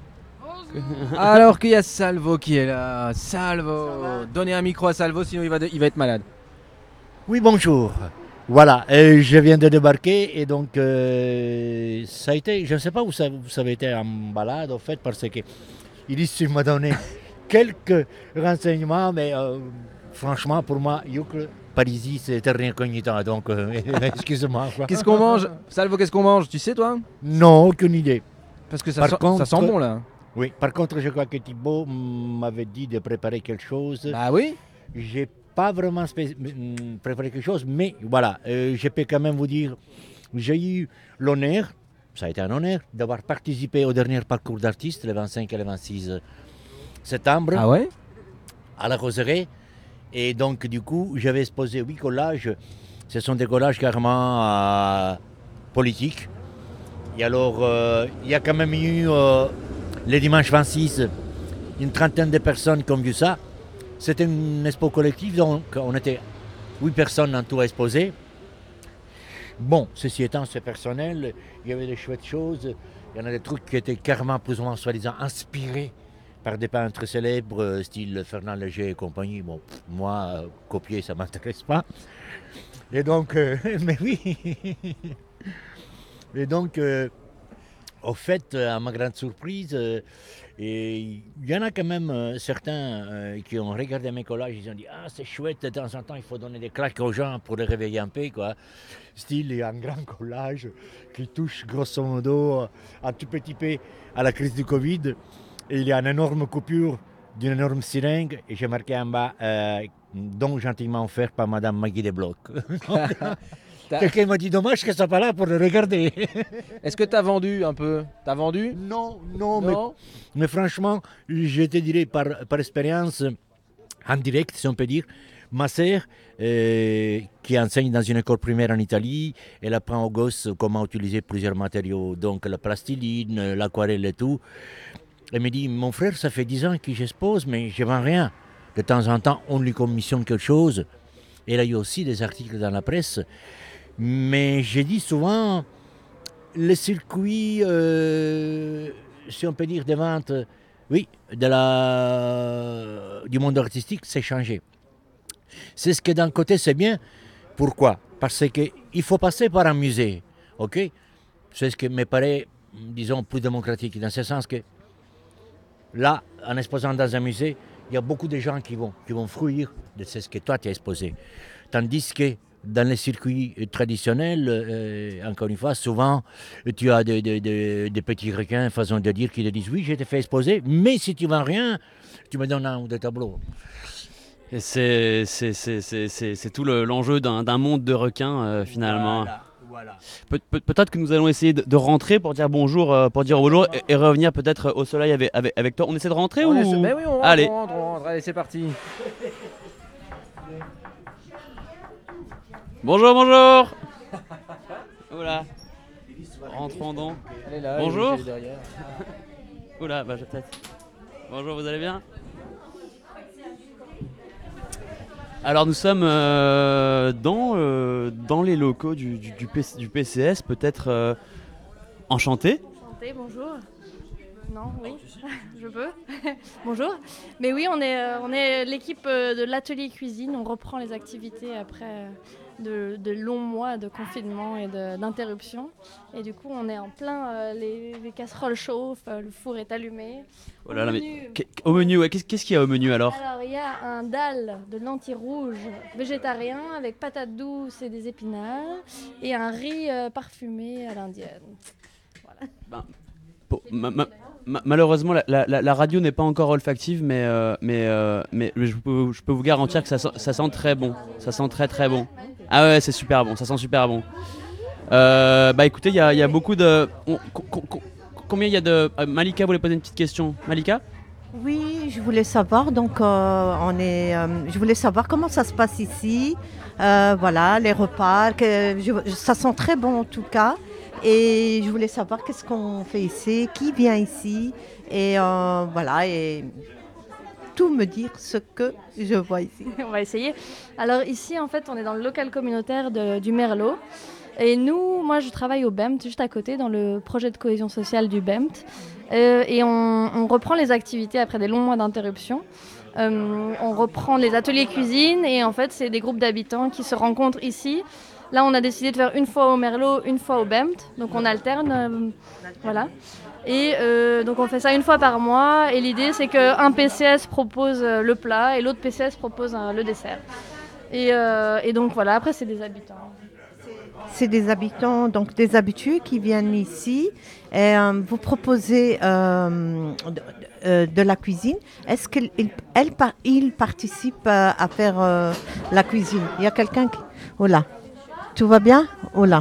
Alors qu'il y a Salvo qui est là. Salvo, donnez un micro à Salvo, sinon il va, de- il va être malade. Oui, bonjour. Voilà, euh, je viens de débarquer et donc euh, ça a été, je ne sais pas où ça, où ça avait été en balade en fait parce que Iris m'a donné quelques renseignements, mais euh, franchement pour moi, Uccle, Parisis, c'est terra incognita, donc euh, excuse-moi. quoi. Qu'est-ce qu'on mange? Salvo, qu'est-ce qu'on mange? Tu sais, toi? Non, aucune idée. Parce que ça, sent, ça sent bon là. Oui, par contre, je crois que Thibaut m'avait dit de préparer quelque chose. Bah oui. J'ai pas vraiment spé- mm, préparé quelque chose, mais voilà, euh, je peux quand même vous dire, j'ai eu l'honneur, ça a été un honneur, d'avoir participé au dernier parcours d'artistes, le vingt-cinq et le vingt-six septembre. Ah ouais? À la Roseraie. Et donc, du coup, j'avais exposé huit collages. Ce sont des collages carrément euh, politiques. Et alors, euh, il y a quand même eu, euh, le dimanche vingt-six, une trentaine de personnes qui ont vu ça. C'était une expo collective, donc on était huit personnes en tout à exposer. Bon, ceci étant, c'est personnel, il y avait des chouettes choses, il y en a des trucs qui étaient carrément plus ou moins soi-disant inspirés par des peintres célèbres, euh, style Fernand Léger et compagnie. Bon, pff, moi, euh, copier, ça ne m'intéresse pas. Et donc, euh, mais oui. Et donc, euh, au fait, euh, à ma grande surprise, euh, et il y en a quand même euh, certains euh, qui ont regardé mes collages, ils ont dit « Ah, c'est chouette, de temps en temps, il faut donner des claques aux gens pour les réveiller un peu, quoi. » Style, il y a un grand collage qui touche grosso modo un tout petit peu à la crise du Covid. Et il y a une énorme coupure d'une énorme seringue, et j'ai marqué en bas euh, « Don gentiment offert par Madame Maggie Desblocs. » Quelqu'un m'a dit « Dommage que ça soit pas là pour le regarder. » Est-ce que t'as vendu un peu? T'as vendu? Non, non, Non. Mais, mais franchement, je te dirais par, par expérience, en direct, si on peut dire, ma sœur, euh, qui enseigne dans une école primaire en Italie, elle apprend aux gosses comment utiliser plusieurs matériaux, donc la plastiline, l'aquarelle et tout. Elle me dit, mon frère, ça fait dix ans que j'expose, mais je ne vends rien. De temps en temps, on lui commissionne quelque chose. Elle a eu aussi des articles dans la presse. Mais j'ai dit souvent, le circuit, euh, si on peut dire, de vente, oui, de la, du monde artistique, s'est changé. C'est ce que d'un côté, c'est bien. Pourquoi? Parce qu'il faut passer par un musée. Ok? C'est ce qui me paraît, disons, plus démocratique, dans ce sens que là, en exposant dans un musée, il y a beaucoup de gens qui vont, qui vont fruire de ce que toi tu as exposé. Tandis que dans les circuits traditionnels, euh, encore une fois, souvent, tu as des, des, des, des petits requins, façon de dire, qui te disent « Oui, je t'ai fait exposer, mais si tu ne vends rien, tu me donnes un ou deux tableaux. » Et c'est, c'est, c'est, c'est, c'est, c'est tout le, l'enjeu d'un, d'un monde de requins, euh, finalement. Voilà, voilà. Pe- pe- peut-être que nous allons essayer de, de rentrer pour dire bonjour, euh, pour dire bonjour et, et revenir peut-être au soleil avec, avec, avec toi. On essaie de rentrer on ou essaie... Ben oui, on rentre, Allez. on rentre, on rentre. Allez, c'est parti. Bonjour, bonjour. Oula. Rentrons donc. Elle est là, bonjour. elle est derrière. Oula, bah je peut-être. Bonjour, vous allez bien? Alors nous sommes euh, dans, euh, dans les locaux du, du, du, P, du P C S, peut-être euh, enchanté. Enchanté, bonjour. Non, oui, je peux. Bonjour. Mais oui, on est, euh, on est l'équipe euh, de l'atelier cuisine. On reprend les activités après euh, de, de longs mois de confinement et de, d'interruption. Et du coup, on est en plein, euh, les, les casseroles chauffent, euh, le four est allumé. Oh là là, mais au menu, ouais, qu'est-ce, qu'est-ce qu'il y a au menu alors? Alors, il y a un dalle de lentilles rouges végétarien avec patates douces et des épinards et un riz euh, parfumé à l'indienne. Voilà. Ben, pour, ma, ma, ma, malheureusement, la, la, la radio n'est pas encore olfactive, mais, euh, mais, euh, mais je, peux, je peux vous garantir que ça sent, ça sent très bon. Ça sent très très bon. Ah ouais, c'est super bon, ça sent super bon. Euh, bah écoutez, il y, y a beaucoup de... On, co, co, co, combien il y a de... Euh, Malika voulait poser une petite question. Malika? Oui, je voulais savoir, donc euh, on est, euh, je voulais savoir comment ça se passe ici, euh, voilà, les repas, que je, ça sent très bon en tout cas, et je voulais savoir qu'est-ce qu'on fait ici, qui vient ici, et euh, voilà, et tout me dire ce que je vois ici. On va essayer. Alors ici, en fait, on est dans le local communautaire de, du Merlot, et nous, moi je travaille au B E M T, juste à côté, dans le projet de cohésion sociale du B E M T. Euh, et on, on reprend les activités après des longs mois d'interruption. Euh, on reprend les ateliers cuisine et en fait c'est des groupes d'habitants qui se rencontrent ici. Là on a décidé de faire une fois au Merlot, une fois au B E M T, donc on alterne, euh, voilà. Et euh, donc on fait ça une fois par mois et l'idée c'est qu'un P C S propose le plat et l'autre P C S propose euh, le dessert. Et, euh, et donc voilà, après c'est des habitants. C'est des habitants, donc des habitués qui viennent ici. Et, euh, vous proposez euh, de, euh, de la cuisine. Est-ce qu'ils elle, il participent euh, à faire euh, la cuisine? Il y a quelqu'un qui... Oh là. Tout va bien? Oh là.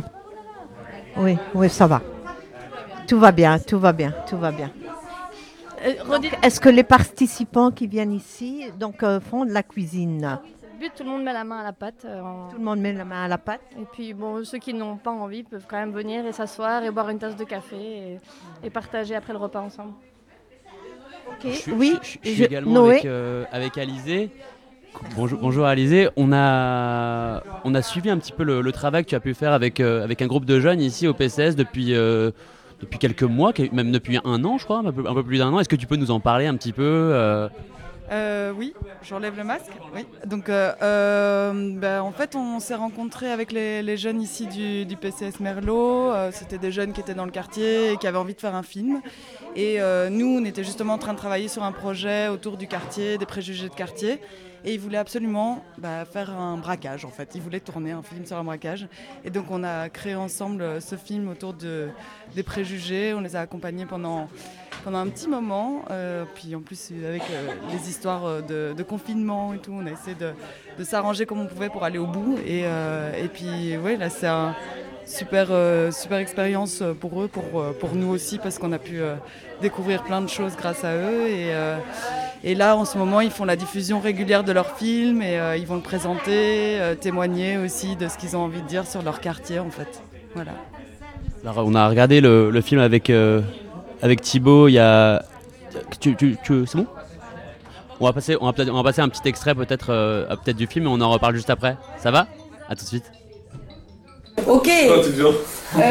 Oui, oui, ça va. Tout va bien, tout va bien, tout va bien. Euh, donc, est-ce que les participants qui viennent ici donc, euh, font de la cuisine? But, tout le monde met la main à la pâte. Euh, en... Tout le monde met la main à la pâte. Et puis, bon, ceux qui n'ont pas envie peuvent quand même venir et s'asseoir et boire une tasse de café et, et partager après le repas ensemble. Ok, je, oui. Je, je, je suis également Noé. avec, euh, avec Alizé. Bonjour, bonjour Alizé. On a, on a suivi un petit peu le, le travail que tu as pu faire avec, euh, avec un groupe de jeunes ici au P C S depuis, euh, depuis quelques mois, même depuis un an, je crois, un peu, un peu plus d'un an. Est-ce que tu peux nous en parler un petit peu euh... Euh, oui, j'enlève le masque. Oui. Donc, euh, euh, ben, en fait, on s'est rencontrés avec les, les jeunes ici du, du P C S Merlot. Euh, c'était des jeunes qui étaient dans le quartier et qui avaient envie de faire un film. Et euh, nous, on était justement en train de travailler sur un projet autour du quartier, des préjugés de quartier. Et ils voulaient absolument bah, faire un braquage, en fait. Ils voulaient tourner un film sur un braquage. Et donc, on a créé ensemble ce film autour de, des préjugés. On les a accompagnés pendant... pendant un petit moment, euh, puis en plus avec euh, les histoires de, de confinement et tout, on a essayé de, de s'arranger comme on pouvait pour aller au bout. Et, euh, et puis ouais, là c'est un super, euh, super expérience pour eux, pour, pour nous aussi, parce qu'on a pu euh, découvrir plein de choses grâce à eux. Et, euh, et là en ce moment, ils font la diffusion régulière de leurs films et euh, ils vont le présenter, euh, témoigner aussi de ce qu'ils ont envie de dire sur leur quartier en fait. Voilà. Alors on a regardé le, le film avec... Euh... Avec Thibaut, il y a... Tu, tu, tu... C'est bon ? On va passer, on va peut-être, on va passer un petit extrait peut-être, euh, peut-être du film et on en reparle juste après. Ça va ? À tout de suite. Ok. Euh, du coup,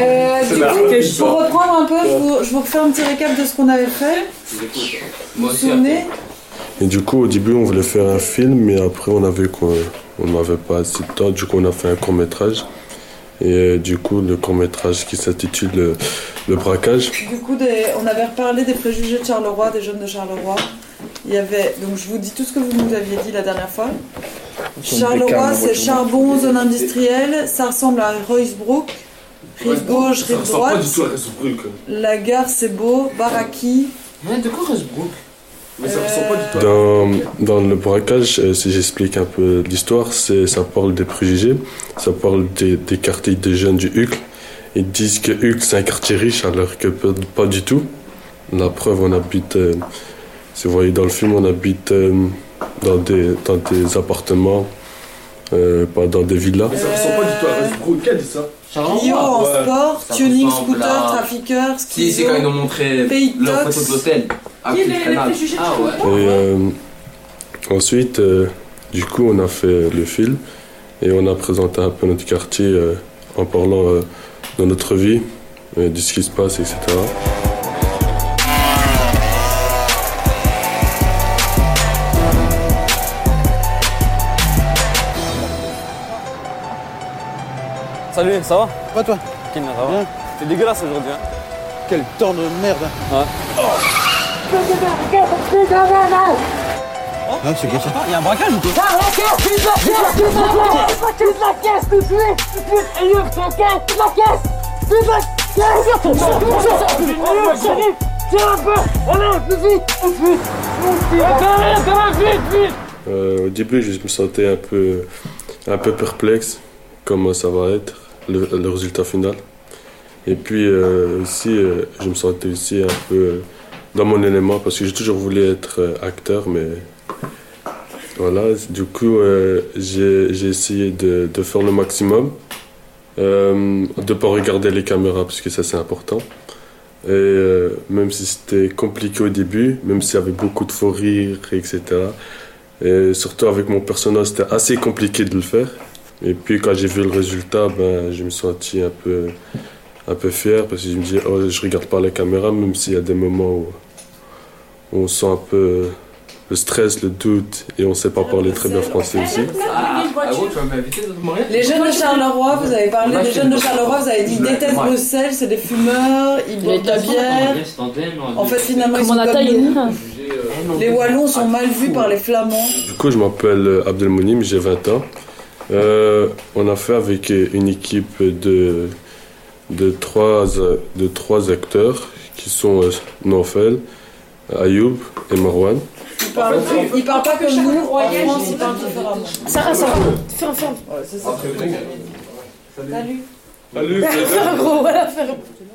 pour reprendre un peu, je vous, je vous refais un petit récap de ce qu'on avait fait. Vous vous souvenez ? Et du coup, au début, on voulait faire un film, mais après, on a vu qu'on n'avait pas assez de temps. Du coup, on a fait un court-métrage. Et euh, du coup, le court-métrage qui s'intitule le, le braquage. Du coup, des, on avait reparlé des préjugés de Charleroi, des jeunes de Charleroi. Il y avait, donc je vous dis tout ce que vous nous aviez dit la dernière fois. Charleroi, c'est charbon, zone industrielle. Ça ressemble à Ruysbroek. Rive gauche, rive droite. Pas du tout à Ruysbroek. La gare, c'est beau. Baraki. De quoi Ruysbroek? Mais ça ressemble pas du tout. Dans, dans le braquage, euh, si j'explique un peu l'histoire, c'est, ça parle des préjugés, ça parle des, des quartiers des jeunes du Uccle. Ils disent que Uccle c'est un quartier riche alors que pas, pas du tout. La preuve, on habite, euh, si vous voyez dans le film, on habite euh, dans, des, dans des appartements, euh, pas dans des villas. Mais ça ressemble pas du tout à Ruysbroek, qui a dit ça? Rio en ouais. sport, ça tuning, scooter, à... trafiqueur, ski. Si, c'est quand ils nous ont montré leur photo de l'hôtel. Ah, Qui les, les préjugés de ah, ouais. Et euh, ensuite, euh, du coup, on a fait le film et on a présenté un peu notre quartier euh, en parlant euh, de notre vie, euh, de ce qui se passe, et cetera. Salut, ça va? Pas toi? Ken, ça va? C'est dégueulasse aujourd'hui. Hein. Quel temps de merde. Hein. Oh. Ah, c'est quoi ça? Il y a un braquage ou quoi? Ah, la caisse! Vite la caisse! Vite la caisse! Vite la caisse! Tout de suite! Tout de suite! Ayub, la caisse! Vite la caisse! Vite la caisse! J'arrive! Tiens un peu! Allez, plus vite! Plus vite! Vite, vite, vite! Euh, au début, je me sentais un peu, un peu perplexe, comment ça va être, le, le résultat final. Et puis euh, aussi, euh, je me sentais aussi un peu euh, dans mon élément, parce que j'ai toujours voulu être euh, acteur, mais voilà, du coup, euh, j'ai, j'ai essayé de, de faire le maximum, euh, de ne pas regarder les caméras, parce que ça c'est important. Et euh, même si c'était compliqué au début, même s'il y avait beaucoup de faux rires, et cetera. Et surtout avec mon personnage, c'était assez compliqué de le faire. Et puis quand j'ai vu le résultat, ben, je me suis senti un peu, un peu fier, parce que je me dis, oh, je regarde pas la caméra, même s'il y a des moments où, où on sent un peu le stress, le doute, et on ne sait pas parler très bien français aussi. Ah, ah bon, tu vas m'inviter de Montréal? Les jeunes de Charleroi, vous avez parlé des jeunes de Charleroi, vous avez dit ils détestent Bruxelles, c'est des fumeurs, ils boivent de la bière. En fait, finalement, ils sont comme nous. Les Wallons sont mal vus par les Flamands. Du coup, je m'appelle Abdelmounim, j'ai vingt ans. Euh, on a fait avec une équipe de, de, trois, de trois acteurs qui sont euh, Nofel, Ayoub et Marwan. Ils parlent, ils parlent pas comme nous, en France, ils parlent différemment. Sarah, Sarah, ferme, ferme. Ouais, c'est ça. Salut. Salut. Faire un gros, voilà, faire un...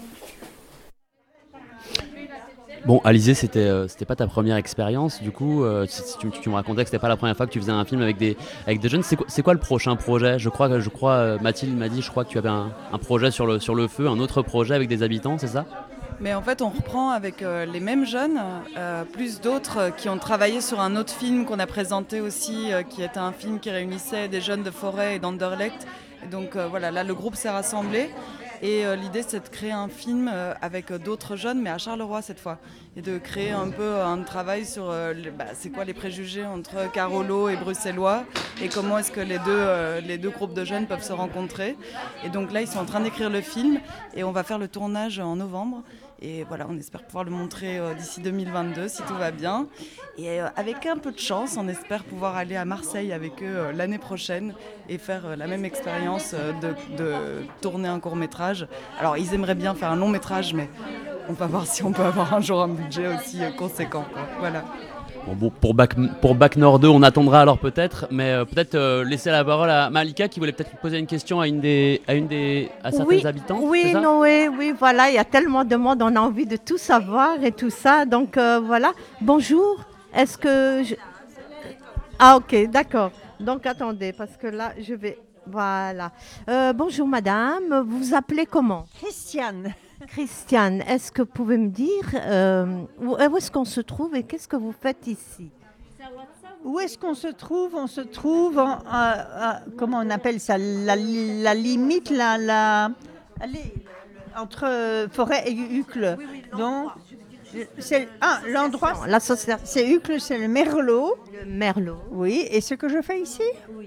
Bon, Alizé, c'était euh, c'était pas ta première expérience, du coup, euh, si, si tu, tu me racontais que c'était pas la première fois que tu faisais un film avec des, avec des jeunes. C'est quoi, c'est quoi le prochain projet? Je crois, je crois euh, Mathilde m'a dit, je crois que tu avais un, un projet sur le, sur le feu, un autre projet avec des habitants, c'est ça? Mais en fait, on reprend avec euh, les mêmes jeunes, euh, plus d'autres euh, qui ont travaillé sur un autre film qu'on a présenté aussi, euh, qui était un film qui réunissait des jeunes de Forêt et d'Anderlecht. Et donc euh, voilà, là le groupe s'est rassemblé. Et euh, l'idée, c'est de créer un film euh, avec d'autres jeunes, mais à Charleroi cette fois. Et de créer un peu un travail sur euh, les, bah, c'est quoi les préjugés entre Carolo et Bruxellois, et comment est-ce que les deux, euh, les deux groupes de jeunes peuvent se rencontrer. Et donc là, ils sont en train d'écrire le film, et on va faire le tournage en novembre. Et voilà, on espère pouvoir le montrer euh, d'ici deux mille vingt-deux, si tout va bien. Et euh, avec un peu de chance, on espère pouvoir aller à Marseille avec eux euh, l'année prochaine et faire euh, la même expérience euh, de, de tourner un court-métrage. Alors, ils aimeraient bien faire un long-métrage, mais on va voir si on peut avoir un jour un budget aussi euh, conséquent, quoi. Voilà. Bon, bon, pour Bac pour Bac Nord deux, on attendra alors peut-être, mais euh, peut-être euh, laisser la parole à Malika qui voulait peut-être poser une question à une des, à une des, à certains oui, habitants. Oui, Noé, oui, voilà, il y a tellement de monde, on a envie de tout savoir et tout ça, donc euh, voilà. Bonjour, est-ce que je... Ah ok, d'accord. Donc attendez, parce que là, je vais... Voilà. Euh, bonjour madame, vous vous appelez comment? Christiane. Christiane, est-ce que vous pouvez me dire euh, où, où est-ce qu'on se trouve et qu'est-ce que vous faites ici? Où est-ce qu'on se trouve? On se trouve, en, à, à, comment on appelle ça, la, la limite, la, la, allez, entre Forêt et Uccle. Oui, oui, donc, c'est, ah, l'endroit, l'association, c'est Uccle, c'est le Merlot. Le Merlot. Oui, et ce que je fais ici? Oui.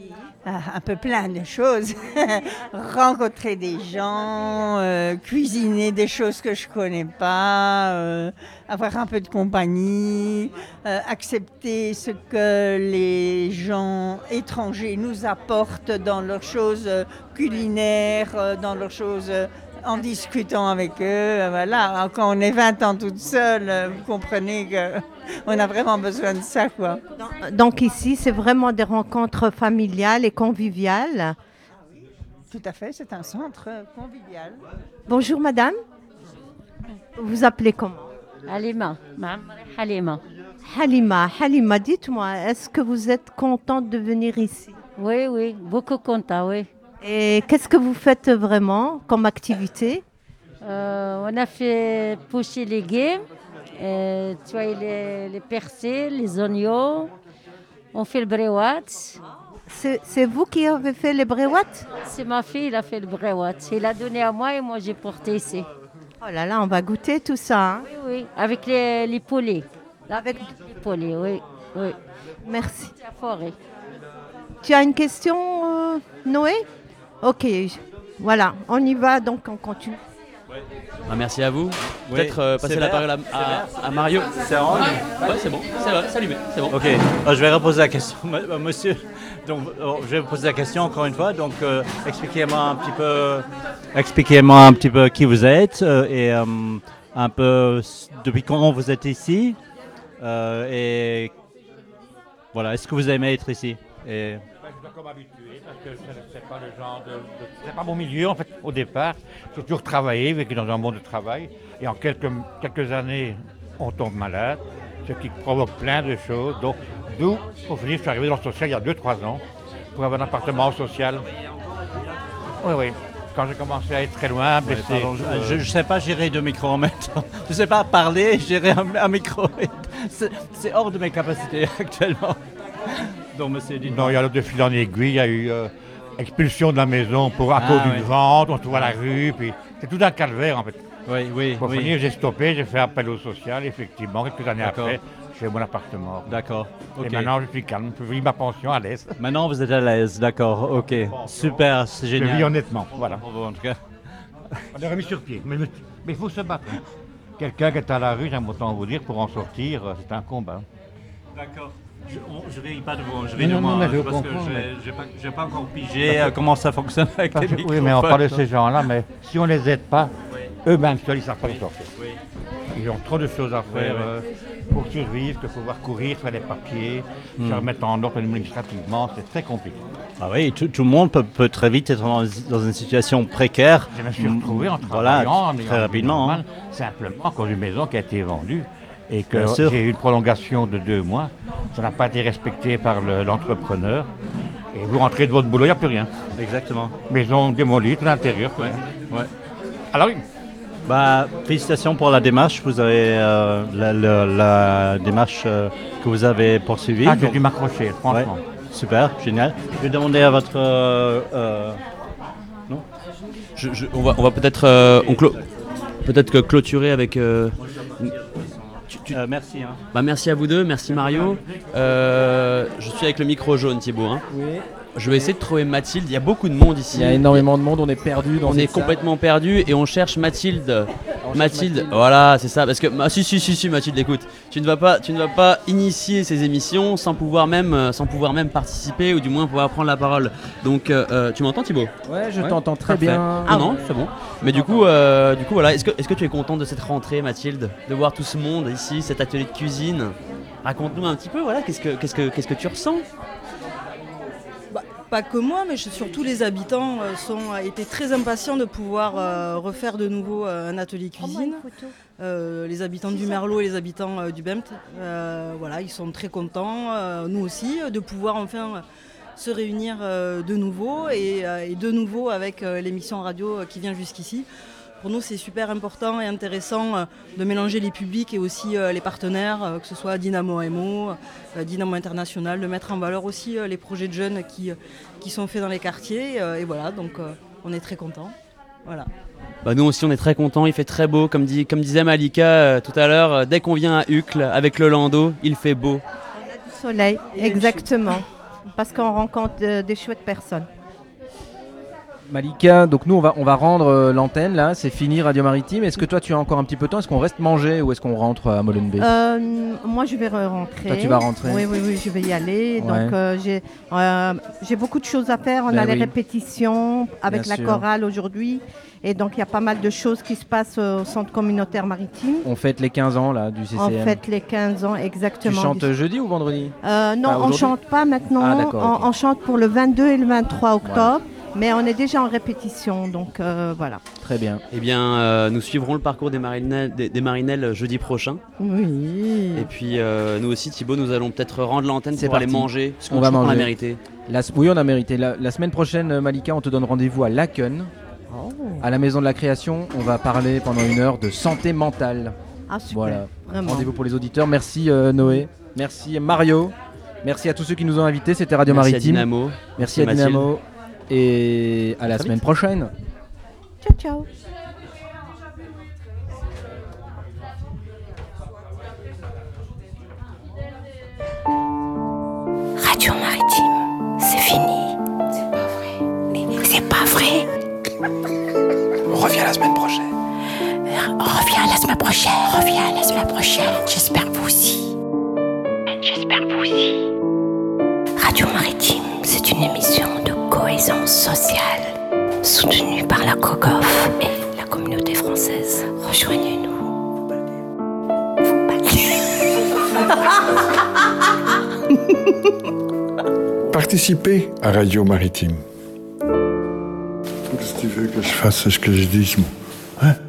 un peu plein de choses. Rencontrer des gens, euh, cuisiner des choses que je connais pas, euh, avoir un peu de compagnie, euh, accepter ce que les gens étrangers nous apportent dans leurs choses culinaires, euh, dans leurs choses euh, en discutant avec eux. Euh, voilà. Quand on est vingt ans toute seule, euh, vous comprenez qu'on a vraiment besoin de ça, quoi. Donc ici, c'est vraiment des rencontres familiales et conviviales. Tout à fait, c'est un centre convivial. Bonjour madame. Vous vous appelez comment? Halima. Halima. Halima. Halima, dites-moi, est-ce que vous êtes contente de venir ici? Oui, oui, beaucoup contente, oui. Et qu'est-ce que vous faites vraiment comme activité? euh, On a fait pocher les légumes, euh, tu vois, les, les persils, les oignons. On fait le bréouat. C'est vous qui avez fait le bréouat? C'est ma fille, il a fait le bréouat. Il a donné à moi et moi j'ai porté ici. Oh là là, on va goûter tout ça. Hein? Oui, oui, avec les, les poulets. Avec les poulets, oui, oui. Merci. Forêt. Tu as une question, euh, Noé? Ok, voilà, on y va, donc on continue. Ah, merci à vous. Oui. Peut-être euh, passer C'est la vert. parole à, à, à Mario. C'est en Ouais, ouais, c'est bon, c'est vrai, c'est allumé, c'est bon. Ok, alors, je vais reposer la question, M- monsieur. Donc, alors, je vais vous poser la question encore une fois. Donc, euh, expliquez-moi un petit peu, expliquez-moi un petit peu qui vous êtes euh, et euh, un peu s- depuis quand vous êtes ici euh, et voilà. Est-ce que vous aimez être ici? Et... Je dois comme habitué parce que c'est pas le genre de, de c'est pas mon milieu en fait au départ. J'ai toujours travaillé, vécu dans un monde de travail et en quelques quelques années on tombe malade, ce qui provoque plein de choses. Donc d'où pour finir je suis arrivé dans le social il y a deux trois ans pour avoir un appartement social. Oui oui. Quand j'ai commencé à être très loin, blessé. Ouais, pardon, je ne sais pas gérer deux micros en même temps. Je ne sais pas parler, gérer un, un micro. C'est, c'est hors de mes capacités actuellement. Donc, monsieur, dites-moi. Non, il y a le de fil en aiguille, il y a eu euh, expulsion de la maison pour à Ah, cause d'une oui. vente, on se trouve à la rue, puis c'est tout un calvaire en fait. Oui, oui, Pour oui. finir, j'ai stoppé, j'ai fait appel au social, effectivement, quelques années D'accord. après, j'ai mon appartement. D'accord. Et ok. maintenant, je suis calme, je vis ma pension à l'aise. Maintenant, vous êtes à l'aise, d'accord, ok. Super, c'est génial. Je vis honnêtement, voilà. Bravo, en tout cas. On est remis sur pied, mais mais il faut se battre. hein. Quelqu'un qui est à la rue, j'aime autant vous dire, pour en sortir, euh, c'est un combat. D'accord. Je ne ris pas de vous, je ris Non, de non, moi, mais je parce que comprends, je mais- n'ai pas, j'ai pas encore pigé euh, comment ça fonctionne avec Parce les que- microphones. oui, mais on parle de ces gens-là, mais si on ne les aide pas, eux-mêmes seuls, ils ne savent pas les sortir. Oui. Ils ont trop de choses à faire oui. euh, pour survivre, que pouvoir courir, faire les papiers, Hmm. se remettre en ordre administrativement, c'est très compliqué. Ah oui, tout, tout le monde peut, peut très vite être dans, dans une situation précaire. Je me suis retrouvé en Voilà, travaillant, en ayant très une vie rapidement. normale, hein. simplement à cause d'une maison qui a été vendue et que Bien sûr. j'ai eu une prolongation de deux mois. Ça n'a pas été respecté par le- l'entrepreneur. Et vous rentrez de votre boulot, il n'y a plus rien. Exactement. Maison démolie, tout l'intérieur. quoi. Ouais. Alors oui. Bah, félicitations pour la démarche. Vous avez euh, la, la- la démarche euh, que vous avez poursuivie. Ah, j'ai Donc- dû m'accrocher, franchement. Ouais, super, génial. Je vais demander à votre. euh, euh, non Je- je- on va, on va peut-être euh, on clo- peut-être que clôturer avec. euh, tu- tu- Euh, merci. hein. Bah, merci à vous deux, merci Mario. Euh, je suis avec le micro jaune, Thibaut. hein. Oui. Je vais essayer de trouver Mathilde. Il y a beaucoup de monde ici. Il y a énormément de monde, on est perdu dans On cette est salle. complètement perdu et on cherche Mathilde. cherche Mathilde, Mathilde. voilà, c'est ça. Parce que ah, si, si, si, si, Mathilde, écoute, tu ne vas pas, tu ne vas pas initier ces émissions sans pouvoir même, euh, sans pouvoir même participer ou du moins pouvoir prendre la parole. Donc, euh, euh, tu m'entends, Thibaut? Ouais, je t'entends très parfait. bien. Ah non, c'est bon. Mais du coup, euh, du coup, voilà. Est-ce que, est-ce que tu es contente de cette rentrée, Mathilde, de voir tout ce monde ici, cet atelier de cuisine? Raconte-nous un petit peu, voilà, qu'est-ce que, qu'est-ce que, qu'est-ce que tu ressens? Bah, pas que moi, mais je- surtout les habitants euh, sont, étaient très impatients de pouvoir euh, refaire de nouveau euh, un atelier cuisine. Euh, les habitants du Merlot et les habitants euh, du Bemt, euh, voilà, ils sont très contents, euh, nous aussi, euh, de pouvoir enfin euh, se réunir euh, de nouveau et, euh, et de nouveau avec euh, l'émission radio euh, qui vient jusqu'ici. Pour nous, c'est super important et intéressant euh, de mélanger les publics et aussi euh, les partenaires, euh, que ce soit Dynamo M O, euh, Dynamo International, de mettre en valeur aussi euh, les projets de jeunes qui, euh, qui sont faits dans les quartiers. euh, et voilà, donc euh, on est très contents. Voilà. Bah nous aussi on est très contents, il fait très beau, comme, dit, comme disait Malika euh, tout à l'heure, euh, dès qu'on vient à Uccle avec le landau, il fait beau. Soleil, exactement. parce qu'on rencontre de, des chouettes personnes. Malika, donc nous on va, on va rendre euh, l'antenne là, c'est fini Radio Maritime. Est-ce que toi tu as encore un petit peu de temps? Est-ce qu'on reste manger ou est-ce qu'on rentre à Molenbeek? euh, Moi je vais rentrer. Toi tu vas rentrer? Oui, oui, oui, je vais y aller. Ouais. Donc euh, j'ai, euh, j'ai beaucoup de choses à faire. On Ben a les oui. répétitions avec Bien la sûr. chorale aujourd'hui. Et donc il y a pas mal de choses qui se passent au centre communautaire maritime. On fête les quinze ans là du C C M. On fête les quinze ans Tu exactement. chantes jeudi ou vendredi? Euh, non, Ah, on aujourd'hui? chante pas maintenant. Ah, d'accord, on, ok. on chante pour le vingt-deux et le vingt-trois octobre. Mais on est déjà en répétition, donc euh, voilà. Très bien. Eh bien, euh, nous suivrons le parcours des Marinelles, des, des Marinelles jeudi prochain. Oui. Et puis, euh, nous aussi, Thibaut, nous allons peut-être rendre l'antenne C'est pour aller parti. manger. Parce On va manger. On l'a mérité. La, oui, on a mérité. La, la semaine prochaine, euh, Malika, on te donne rendez-vous à Laken, Oh. à la Maison de la Création. On va parler pendant une heure de santé mentale. Ah, super. Voilà. Vraiment. Rendez-vous pour les auditeurs. Merci euh, Noé. Merci Mario. Merci à tous ceux qui nous ont invités. C'était Radio Merci à Maritime. Dynamo. Merci à Mathilde. Dynamo. Et à la Très semaine vite. prochaine. Ciao, ciao. Radio Maritime, c'est fini. C'est pas vrai. C'est pas vrai. On revient la semaine prochaine. On revient la semaine prochaine. On revient la semaine prochaine. J'espère que vous aussi. J'espère que vous aussi. Radio Maritime, c'est une émission de cohésion sociale, soutenue par la COGOF et la communauté française. Rejoignez-nous. Participez à Radio Maritime. Qu'est-ce que tu veux que je fasse ce que je dis, moi, hein?